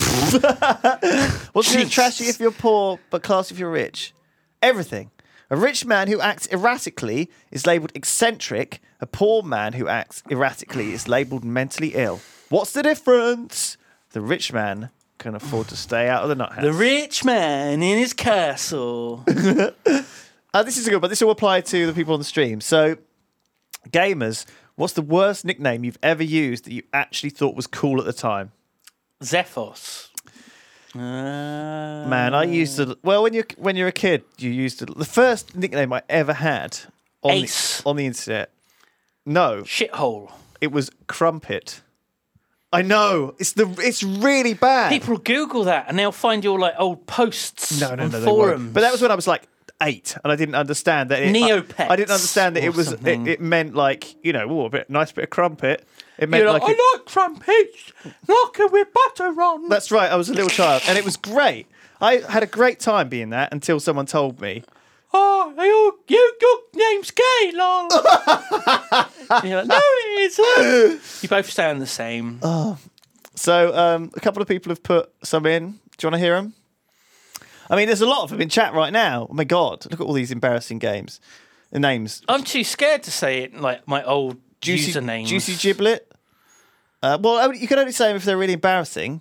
What's Jesus. trashy if you're poor, but classy if you're rich? Everything. A rich man who acts erratically is labelled eccentric. A poor man who acts erratically is labelled mentally ill. What's the difference? The rich man can afford to stay out of the nut house. The rich man in his castle. Uh, this is a good, but this will apply to the people on the stream. So, gamers, what's the worst nickname you've ever used that you actually thought was cool at the time? Zephos. Uh, Man, I used to. Well, when you're when you're a kid, you used to. The first nickname I ever had on Ace. the on the internet. No, Shithole. it was Crumpet. I know it's the it's really bad. People Google that and they'll find your like old posts no, no, on no, they won't. forums. But that was when I was like eight, and I didn't understand that. It, Neopets I, I didn't understand that or it was. It, something. it meant like you know, oh, a bit nice bit of crumpet. It meant You're like. like, it- I like crumpets, knocking with butter on. That's right. I was a little child, and it was great. I had a great time being that until someone told me. Oh, you, you, your name's gay, lol. And you're like, no, it isn't. You both sound the same. So um, a couple of people have put some in. Do you want to hear them? I mean, there's a lot of them in chat right now. Oh my God, look at all these embarrassing games. The names. I'm too scared to say it like my old Juicy, usernames. Juicy Giblet. Uh, well, you can only say them if they're really embarrassing.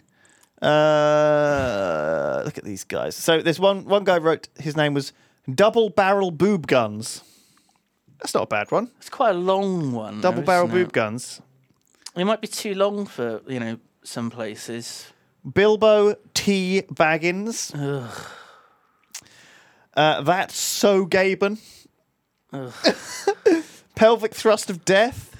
Uh, look at these guys. So there's one one guy wrote his name was Double Barrel Boob Guns. That's not a bad one. It's quite a long one. Double though, Barrel isn't Boob it? Guns. It might be too long for, you know, some places. Bilbo T Baggins. Ugh. Uh, that's so Gaben. Pelvic Thrust of Death.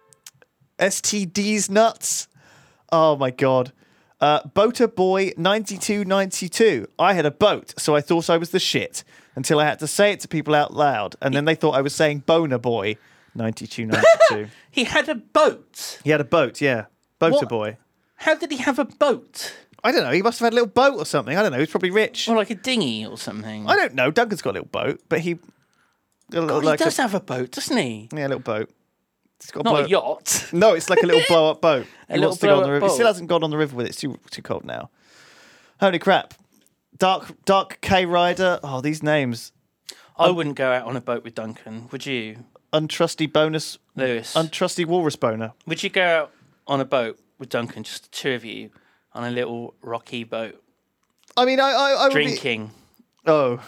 S T D's Nuts. Oh my God. Uh, Boater Boy ninety-two ninety-two. I had a boat, so I thought I was the shit until I had to say it to people out loud, and then they thought I was saying Boner Boy ninety-two ninety-two. He had a boat. He had a boat, yeah. Boater What? Boy. How did he have a boat? I don't know. He must have had a little boat or something. I don't know. He's probably rich. Or like a dinghy or something? I don't know. Duncan's got a little boat, but he. Got a little, God, like he does a, have a boat, doesn't he? yeah, a little boat. It's got a Not blow- a yacht. No, it's like a little blow up boat. A He little wants to go on the blow-up river. He still boat. hasn't gone on the river with it. It's too too cold now. Holy crap. Dark Dark K Rider. Oh, these names. I wouldn't go out on a boat with Duncan, would you, Untrusty bonus. Lewis? Untrusty walrus boner. would you go out on a boat with Duncan, just the two of you, on a little rocky boat, I mean, I I, I would drinking? Be, oh.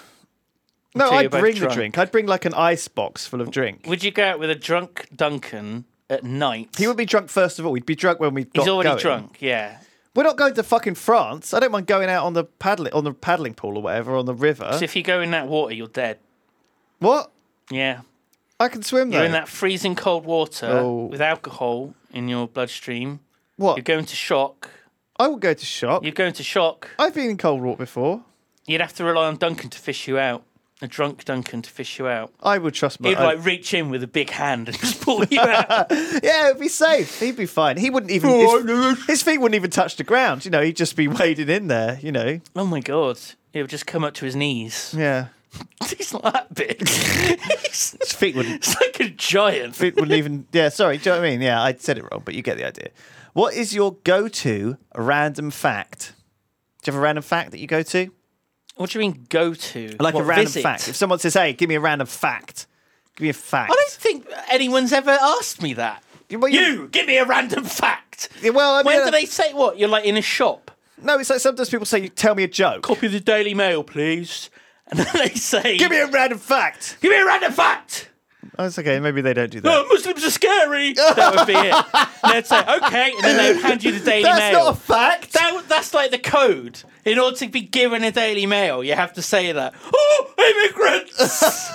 No, Until I'd you're both bring the drunk. drink. I'd bring like an ice box full of drink. Would you go out with a drunk Duncan at night? He would be drunk first of all. He'd be drunk when we got He's already going. drunk, yeah. We're not going to fucking France. I don't mind going out on the paddling on the paddling pool or whatever on the river. So if you go in that water, you're dead. What? Yeah. I can swim though. You're in that freezing cold water Oh. with alcohol in your bloodstream. What? You're going to shock. I will go to shock. You're going to shock. I've been in cold water before. You'd have to rely on Duncan to fish you out. A drunk Duncan to fish you out. I would trust my. He'd I- like reach in with a big hand and just pull you out. yeah, it'd be safe. He'd be fine. He wouldn't even. Oh, his, his feet wouldn't even touch the ground. You know, he'd just be wading in there. You know. Oh my god. He would just come up to his knees. Yeah. He's not that big. He's, His feet wouldn't. it's like a giant. Feet wouldn't even. Yeah. Sorry. Do you know what I mean? Yeah, I said it wrong, but you get the idea. What is your go-to random fact? Do you have a random fact that you go to? What do you mean go to? Like What, a random visit? fact. If someone says, "Hey, give me a random fact," give me a fact. I don't think anyone's ever asked me that. Well, you- You, give me a random fact. Yeah, well, I mean, When uh, do they say what? You're like in a shop. No, it's like sometimes people say, "Tell me a joke." Copy of the Daily Mail, please. And then they say, Give me a random fact. give me a random fact. Oh, it's okay. Maybe they don't do that. Oh, Muslims are scary. That would be it. And they'd say, okay, and then they would hand you the Daily That's Mail. not a fact. That, that's like the code. In order to be given a Daily Mail, you have to say that. Oh, immigrants!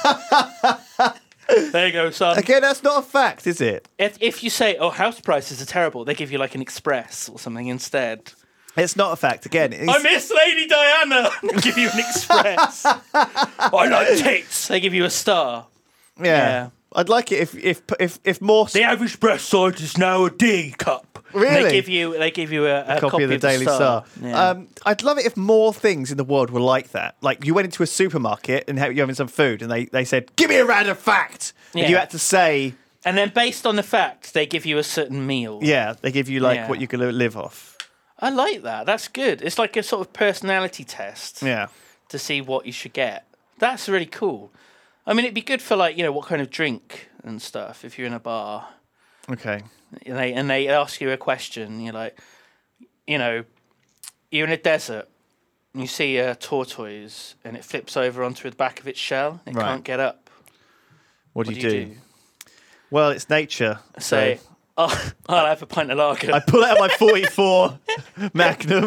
There you go, son. Again, that's not a fact, is it? If, if you say, oh, house prices are terrible, they give you like an express or something instead. It's not a fact. Again, it's, I miss Lady Diana. They give you an express. I like tits. They give you a star. yeah. yeah. I'd like it if if if if more The average breast size is now a D cup. And Really? They give you they give you a, a, a copy, of the Daily Star. Yeah. Um, I'd love it if more things in the world were like that. Like you went into a supermarket and you're having some food, and they, they said, "Give me a random fact," Yeah. and you had to say, and then based on the fact, they give you a certain meal. "Yeah." They give you like Yeah. what you can live off. I like that. That's good. It's like a sort of personality test Yeah. to see what you should get. That's really cool. I mean, it'd be good for like, you know, what kind of drink and stuff if you're in a bar. Okay. And they, and they ask you a question. You're like, you know, you're in a desert and you see a tortoise and it flips over onto the back of its shell. It Right. can't get up. What, What do, do you you do? do? Well, it's nature. Say, So oh, I'll have a pint of lager. I pull out my forty-four Magnum.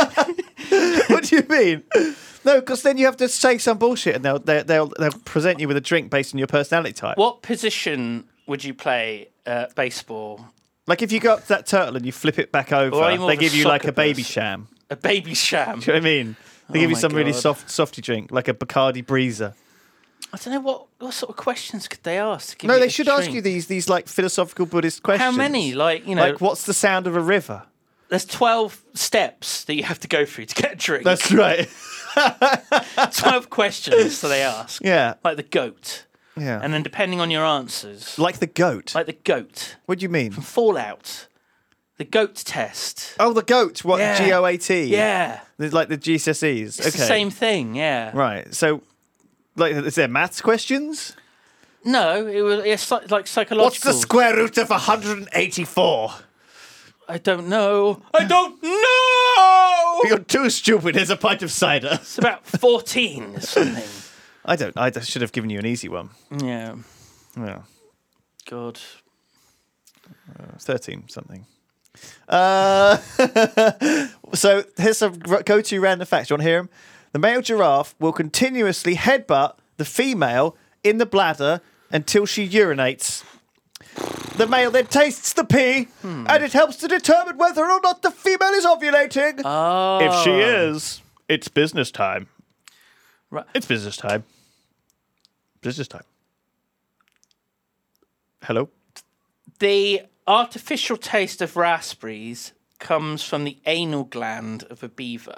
What do you mean? No, because then you have to say some bullshit, and they'll they'll they'll, they'll present you with a drink based on your personality type. What position would you play at baseball? Like if you go up to that turtle and you flip it back over, Or are you more they of a give you like soccer a baby person? sham. A baby sham. Do you know what I mean? They Oh give you my some really God. soft softy drink, like a Bacardi Breezer. I don't know what, what sort of questions could they ask. to give No, you they a should ask drink? you these these like philosophical Buddhist questions. How many? Like, you know, Like, what's the sound of a river? there's twelve steps that you have to go through to get a drink. That's right. twelve questions that they ask. Yeah, Like the goat. yeah. And then depending on your answers, like the goat. like the goat What do you mean? from Fallout. The goat test. Oh, the goat. What? Yeah. G O A T. Yeah. There's like the G C S Es. It's okay. the same thing, yeah. Right. So, like, is there maths questions? No, it was it's like, like psychological. What's the square root of one hundred eighty-four? I don't know. I don't know! You're too stupid. Here's a pint of cider. It's about fourteen or something. I don't. I should have given you an easy one. Yeah. Yeah. God. Uh, thirteen something. Uh, so here's some go-to random facts. You want to hear them? The male giraffe will continuously headbutt the female in the bladder until she urinates. The male then tastes the pee, Hmm. and it helps to determine whether or not the female is ovulating. Oh. If she is, it's business time. Right. It's business time. Business time. Hello? The artificial taste of raspberries comes from the anal gland of a beaver.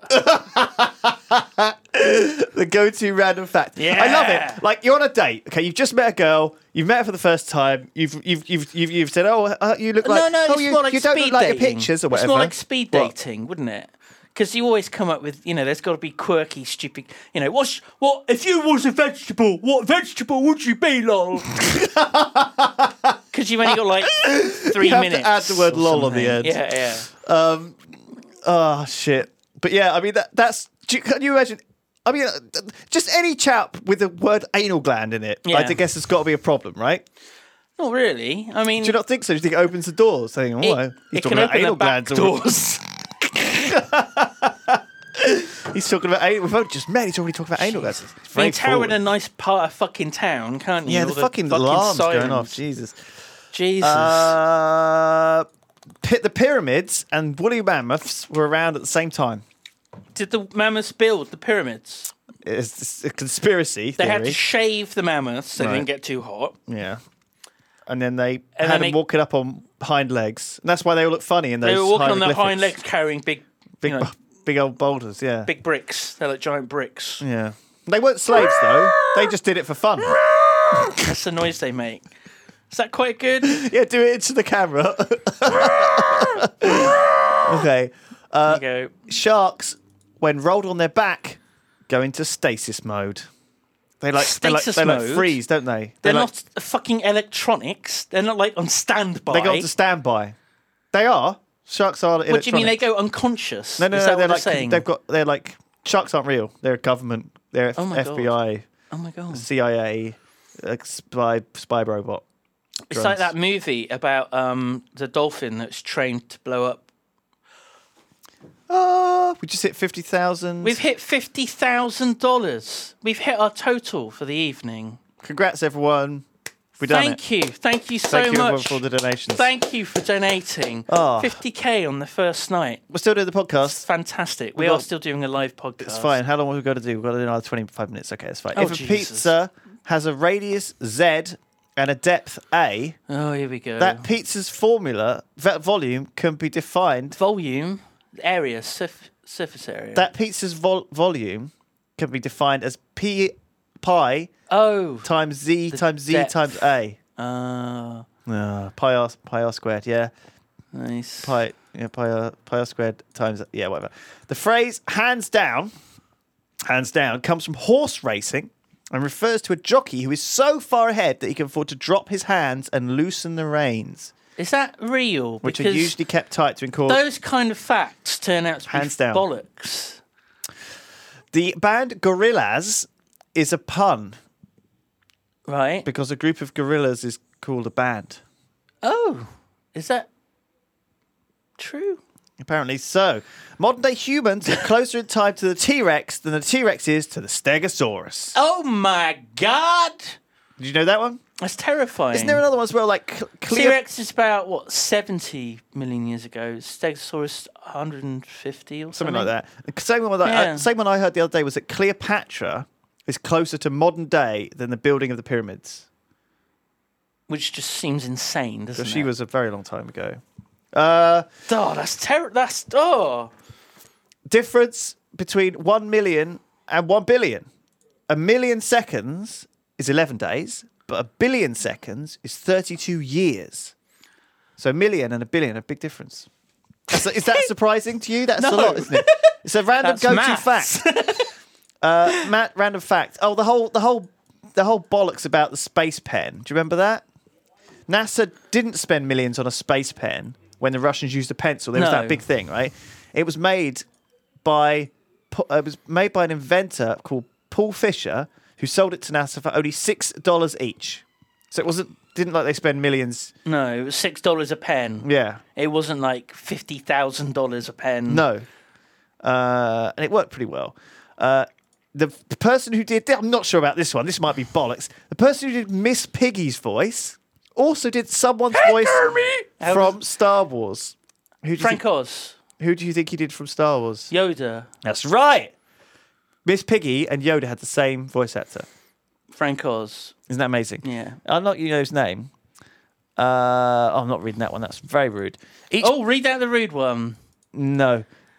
The go-to random fact. Yeah. I love it. Like, you're on a date. Okay, you've just met a girl. You've met her for the first time. You've you've you've you've, you've said, "Oh, uh, you look like no, no, oh, it's you, more like you don't speed look like your dating. pictures or It's whatever." more like speed What? dating, wouldn't it? Because you always come up with, you know, there's got to be quirky, stupid. You know, what's what if you was a vegetable? What vegetable would you be, lol? Because you've only got like three You have minutes. to add the word or lol on the something. end. Yeah, yeah. Oh shit! But yeah, I mean that that's. do you- Can you imagine? I mean, uh, just any chap with the word anal gland in it, Yeah. I guess it's got to be a problem, right? Not really. I mean, Do you not think so? Do you think it opens the doors? Saying, "Oh, it, he's it talking can about open anal the back glands." doors. He's talking about anal. We've only just met. He's already talking about anal glands. It's I very mean, Tower in forward. a nice part of fucking town, can't you? Yeah, All the, fucking, alarms going off. sirens. Jesus. Jesus. Uh, pi- the pyramids and woolly mammoths were around at the same time. Did the mammoths build the pyramids? It's, it's a conspiracy They theory. had to shave the mammoths so Right. they didn't get too hot. Yeah. And then they And had then them they- walking up on hind legs. And that's why they all look funny in those They were walking on their hieroglyphics. hind legs carrying big, Big, you know, big old boulders, yeah. big bricks. They're like giant bricks. Yeah. They weren't slaves, though. They just did it for fun. That's the noise they make. Is that quite good? Yeah, do it into the camera. Okay. Uh, There you go. Sharks, when rolled on their back, go into stasis mode. They like they like, Stasis they like mode? freeze, don't they? They're like, not fucking electronics. They're not like on standby. They go into standby. They are. Sharks are. What do you mean they go unconscious? No, no, Is no. that They're what like saying? they've got. They're like sharks aren't real. They're a government. They're Oh my F B I, Oh my god! C I A, a spy spy robot. It's like drones. that movie about um, the dolphin that's trained to blow up. Oh, we just hit fifty thousand. We've hit fifty thousand dollars. We've hit our total for the evening. Congrats, everyone. We done Thank it. you, thank you so Thank you everyone much for the donations. Thank you for donating. Oh. fifty k on the first night. We're still doing the It's podcast. fantastic. We We've are got- still doing a live podcast. It's fine. How long have we got to do? We've got to do another twenty-five minutes. Okay, it's fine. Oh, if a Jesus. pizza has a radius Z and a depth A, Oh, here we go. that pizza's formula, that volume, can be defined. volume, area, surf, surface area. That pizza's vol- volume can be defined as P pi oh, times Z The times Z depth. times A. uh, Uh, pi r pi r squared. Yeah. nice. Pi yeah pi r pi r squared times yeah whatever. The phrase "hands down," hands down, comes from horse racing and refers to a jockey who is so far ahead that he can afford to drop his hands and loosen the reins, Is that real? which are Because usually kept tight to encourage. those kind of facts turn out to be Hands down. bollocks. The band Gorillaz is a pun Right? because a group of gorillas is called a band. Oh, is that true? Apparently so. Modern day humans are closer in time to the T-Rex than the T-Rex is to the Stegosaurus. Oh my god, Did you know that one? that's terrifying. Isn't there another one as well? Like Cl- Cleo- T-Rex is about what seventy million years ago. Stegosaurus one hundred fifty or something, something like that. The same one, that Yeah. uh, same one I heard the other day was that Cleopatra is closer to modern day than the building of the pyramids. Which just seems insane, doesn't Because it? she was a very long time ago. Uh, Oh, that's terrible. That's oh. difference between one million and one billion. A million seconds is eleven days, but a billion seconds is thirty-two years. So a million and a billion, a big difference. That's a, is that surprising to you? That's No. a lot, isn't it? It's a random That's go-to maths. fact. uh, Matt, random fact. Oh, the whole, the whole, the whole bollocks about the space pen. Do you remember that? NASA didn't spend millions on a space pen when the Russians used a pencil. There was No. that big thing, right? It was made by uh, it was made by an inventor called Paul Fisher, who sold it to NASA for only six dollars each. So it wasn't didn't like they spend millions. No, it was six dollars a pen. Yeah, It wasn't like fifty thousand dollars a pen. no, uh, and it worked pretty well. Uh, the, the person who did I'm not sure about this one. This might be bollocks. The person who did Miss Piggy's voice also did someone's voice from Star Wars. Who do you Frank think, Oz, who do you think he did from Star Wars? Yoda, That's right. Miss Piggy and Yoda had the same voice actor. Frank Oz. Isn't that amazing? Yeah. I'll not you know his name. Uh, oh, I'm not reading that one. That's very rude. Each, Oh, read out the rude one. no.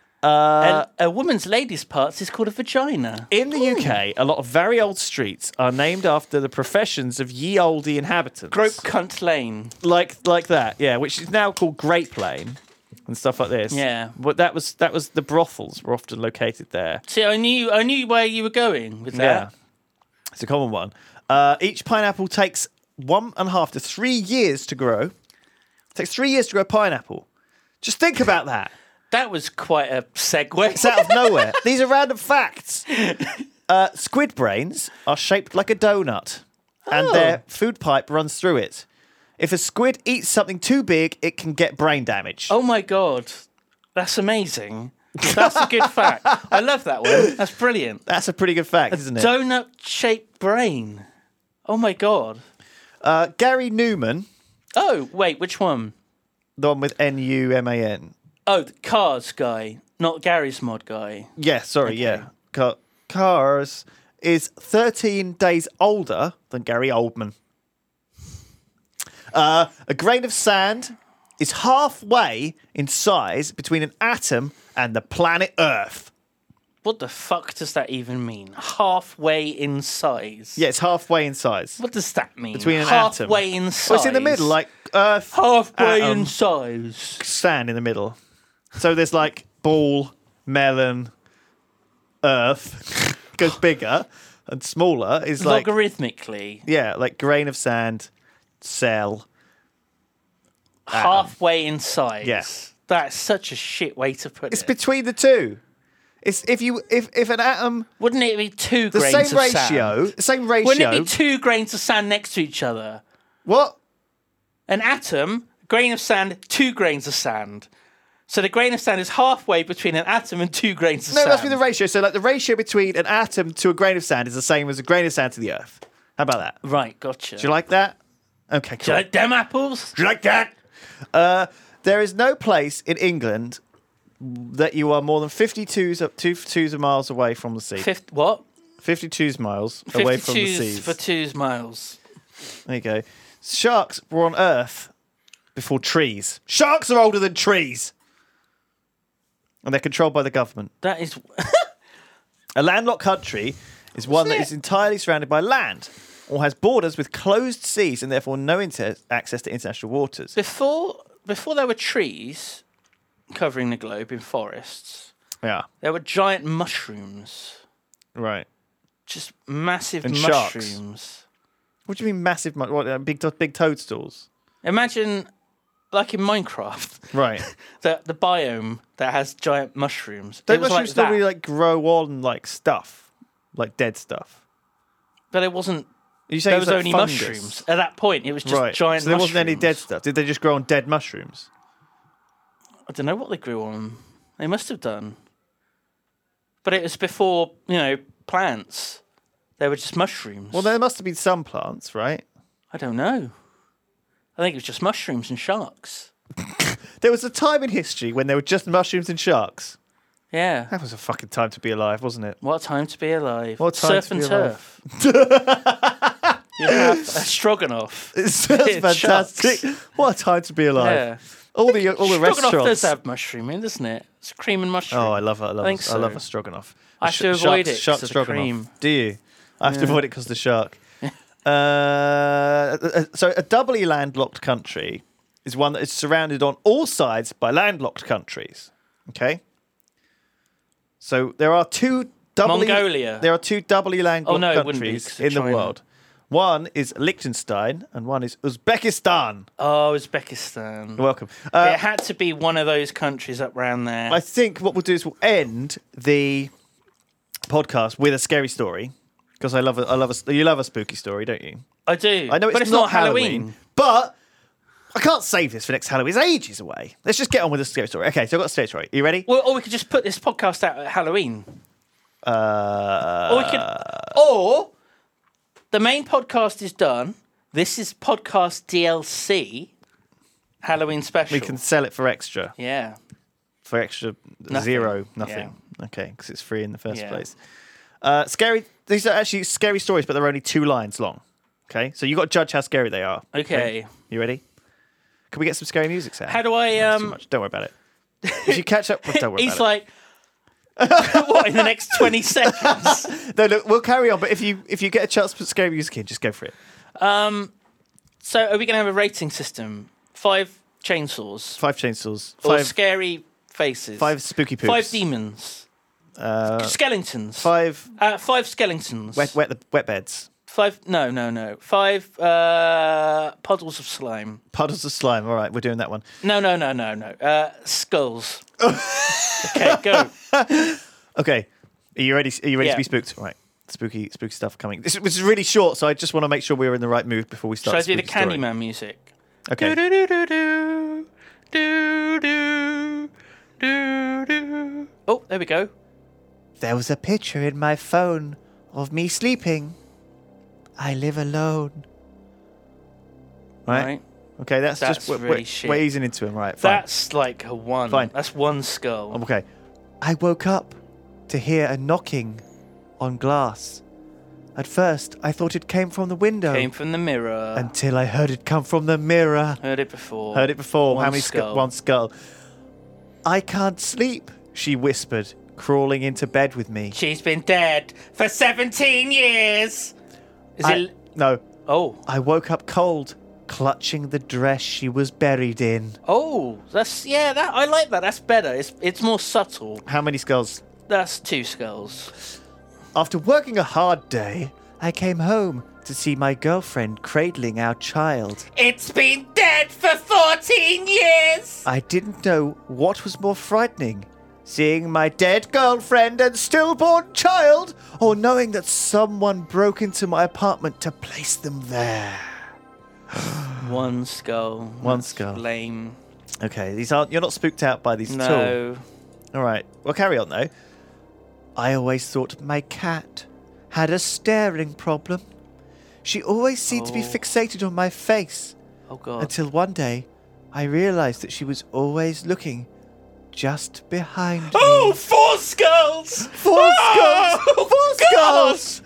Uh, a, a woman's ladies' parts is called a vagina. in the U K, a lot of very old streets are named after the professions of ye olde inhabitants. Grope Cunt Lane. like like that, yeah, which is now called Grape Lane and stuff like this. Yeah. But that was that was the brothels were often located there. See, I knew, I knew where you were going with Yeah, that. it's a common one. Uh, each pineapple takes one and a half to three years to grow. It takes three years to grow a pineapple. Just think about that. That was quite a segue. It's out of nowhere. These are random facts. Uh, squid brains are shaped like a donut, and Oh. their food pipe runs through it. If a squid eats something too big, it can get brain damage. Oh my god, that's amazing. That's a good fact. I love that one. That's brilliant. That's a pretty good fact, isn't it? Donut-shaped brain. Oh my god. Uh, Gary Newman, Oh wait, which one? the one with N U M A N. Oh, the Cars guy, not Gary's Mod guy. Yeah, sorry, yeah. Car- Cars is thirteen days older than Gary Oldman. Uh, a grain of sand is halfway in size between an atom and the planet Earth. What the fuck does that even mean? Halfway in size. Yeah, it's halfway in size. What does that mean? Between an atom. halfway in size. Well, it's in the middle, like Earth, halfway atom, in size. sand in the middle. So there's like ball, melon, Earth goes bigger, and smaller is like Logarithmically, yeah, like grain of sand, cell. halfway in size. Yeah. That's such a shit way to put It's it. between the two. It's if you if if an atom Wouldn't it be two the grains same of ratio, sand? the same ratio. Wouldn't it be two grains of sand next to each other? What? An atom, grain of sand, two grains of sand. So the grain of sand is halfway between an atom and two grains of No, sand. it must be the ratio. So like the ratio between an atom to a grain of sand is the same as a grain of sand to the Earth. How about that? Right, gotcha. Do you like that? Okay, Do cool. you like them apples? Do you like that? Uh, there is no place in England that you are more than fifty-two two twos miles away from the sea. Fifth, what? fifty-two miles away from the fifty-twos seas. for twos miles. There you go. Sharks were on Earth before trees. Sharks are older than trees. And they're controlled by the government. That is... A landlocked country is one that it? is entirely surrounded by land or has borders with closed seas and therefore no inter- access to international waters. Before, before there were trees covering the globe in forests, Yeah, there were giant mushrooms. right. Just massive And sharks. mushrooms. What do you mean massive? Mu- what, uh, big, to- big toadstools? Imagine, like in Minecraft, Right. the the biome that has giant mushrooms. Don't it was mushrooms like still that, really like grow on like stuff, like dead stuff? but it wasn't. Are you saying There it's was like only fungus? mushrooms at that point. It was just Right. giant. So there wasn't any dead mushrooms. stuff. Did they just grow on dead mushrooms? I don't know what they grew on. They must have done. But it was before, you know, plants. They were just mushrooms. Well, there must have been some plants, right? I don't know. I think it was just mushrooms and sharks. There was a time in history when there were just mushrooms and sharks. Yeah. That was a fucking time to be alive, wasn't it? What a time to be alive. What a time Surf to and be alive. turf. You have a stroganoff. It's It's fantastic. sharks. What a time to be alive. Yeah. All the all the Stroganoff does restaurants. have mushroom in, doesn't it? It's cream and mushroom. Oh, I love it. I love I think it. I love so. a stroganoff. I A have sh- to avoid shark- it shark 'cause of the stroganoff. cream. Do you? I have to avoid it because of the shark. uh, so a doubly landlocked country is one that is surrounded on all sides by landlocked countries. Okay? So there are two doubly... Mongolia. There are two doubly landlocked Oh, no, it wouldn't be, countries 'cause in of the China. world. One is Liechtenstein and one is Uzbekistan. Oh, Uzbekistan. You're welcome. Uh, it had to be one of those countries up round there. I think what we'll do is we'll end the podcast with a scary story because I love a, I love a, you love a spooky story, don't you? I do. I know it's, but it's not, not Halloween. but I can't save this for next Halloween. It's ages away. Let's just get on with the scary story. Okay, so I've got a scary story. Are you ready? Well, or we could just put this podcast out at Halloween. Uh, Or we could, or the main podcast is done. This is podcast D L C, Halloween special. we can sell it for extra, Yeah. for extra Nothing. zero, nothing. Okay, because it's free in the first Yeah. place. Uh, scary. These are actually scary stories, but they're only two lines long. Okay, so you got to judge how scary they are. Okay. You ready? Can we get some scary music, Sam? How do I? Not too Um, much. Don't worry about it. If you catch up, well, don't worry he's about like, what in the next twenty seconds? it. No, look, we'll carry on. But if you if you get a chance to put scary music in, just go for it. So, are we going to have a rating system? Five chainsaws, Five chainsaws. or Five scary faces, five spooky poops. five demons, Uh, skeletons, five uh, five skeletons, wet wet the wet beds. five. No, no, no. Five uh, puddles of slime. Puddles of slime. All right, we're doing that one. No, no, no, no, no. Uh, skulls. Okay, go. Okay. Are you ready? Are you ready Yeah. to be spooked? All right. Spooky, spooky stuff coming. This, this is really short, so I just want to make sure we're in the right mood before we Should start. I do the spooky story. Candyman music? Okay. Do do do do do do do do. Oh, there we go. There was a picture in my phone of me sleeping. I live alone. Right. Right. Okay, that's, That's just we're, really we're, shit. we're easing into him. Right. Fine. That's like a one. Fine. That's one skull. Okay. I woke up to hear a knocking on glass. At first, I thought it came from the window Came from the mirror. until I heard it come from the mirror. Heard it before. Heard it before. One How many sku- skull. one skull. I can't sleep, she whispered, crawling into bed with me. She's been dead for seventeen years. Is I, it? no, Oh. I woke up cold, clutching the dress she was buried in. Oh. That's yeah. That I like that. That's better. It's it's more subtle. How many skulls? That's two skulls. After working a hard day, I came home to see my girlfriend cradling our child. It's been dead for fourteen years. I didn't know what was more frightening, seeing my dead girlfriend and stillborn child, or knowing that someone broke into my apartment to place them there. One skull. One That's skull. Lame. Okay, these aren't. You're not spooked out by these at all. No. All right, well, carry on though. I always thought my cat had a staring problem. She always seemed to be Oh. fixated on my face. Oh god. Until one day, I realised that she was always looking just behind me. Oh, four skulls! Four skulls! Four God! skulls!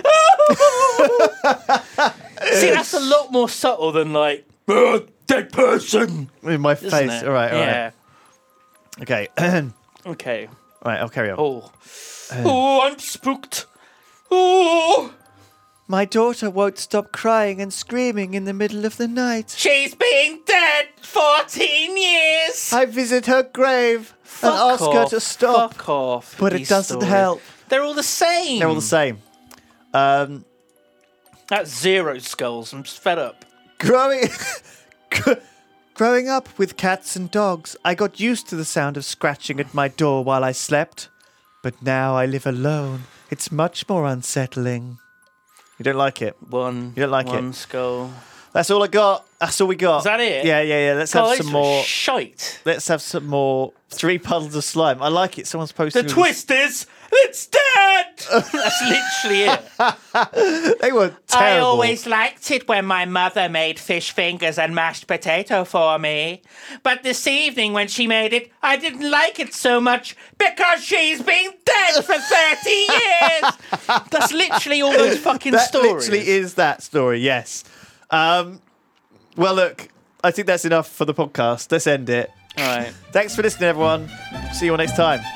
See, that's a lot more subtle than like "Uh, dead person. In my Isn't face. it? All right, all yeah. right. Okay. all Okay. right, I'll carry on. Oh. Oh, I'm spooked. Oh. My daughter won't stop crying and screaming in the middle of the night. She's been dead fourteen years. I visit her grave and Fuck ask her off. to stop, Fuck off. but with it these doesn't stories. help. They're all the same. They're all the same. Um, That's zero skulls. I'm just fed up. growing, growing up with cats and dogs, I got used to the sound of scratching at my door while I slept. But now I live alone. It's much more unsettling. You don't like it? One. You don't like it? one skull. That's all I got. That's all we got. Is that it? Yeah, yeah, yeah. Let's God, have those some were more. Shite. Let's have some more. Three puddles of slime. I like it. Someone's The posting. twist is it's dead. That's literally it. They were terrible. I always liked it when my mother made fish fingers and mashed potato for me. But this evening when she made it, I didn't like it so much because she's been dead for thirty years. That's literally all those fucking that stories. literally is that story. Yes. Um, well, look. I think that's enough for the podcast. Let's end it. All right. Thanks for listening, everyone. See you all next time.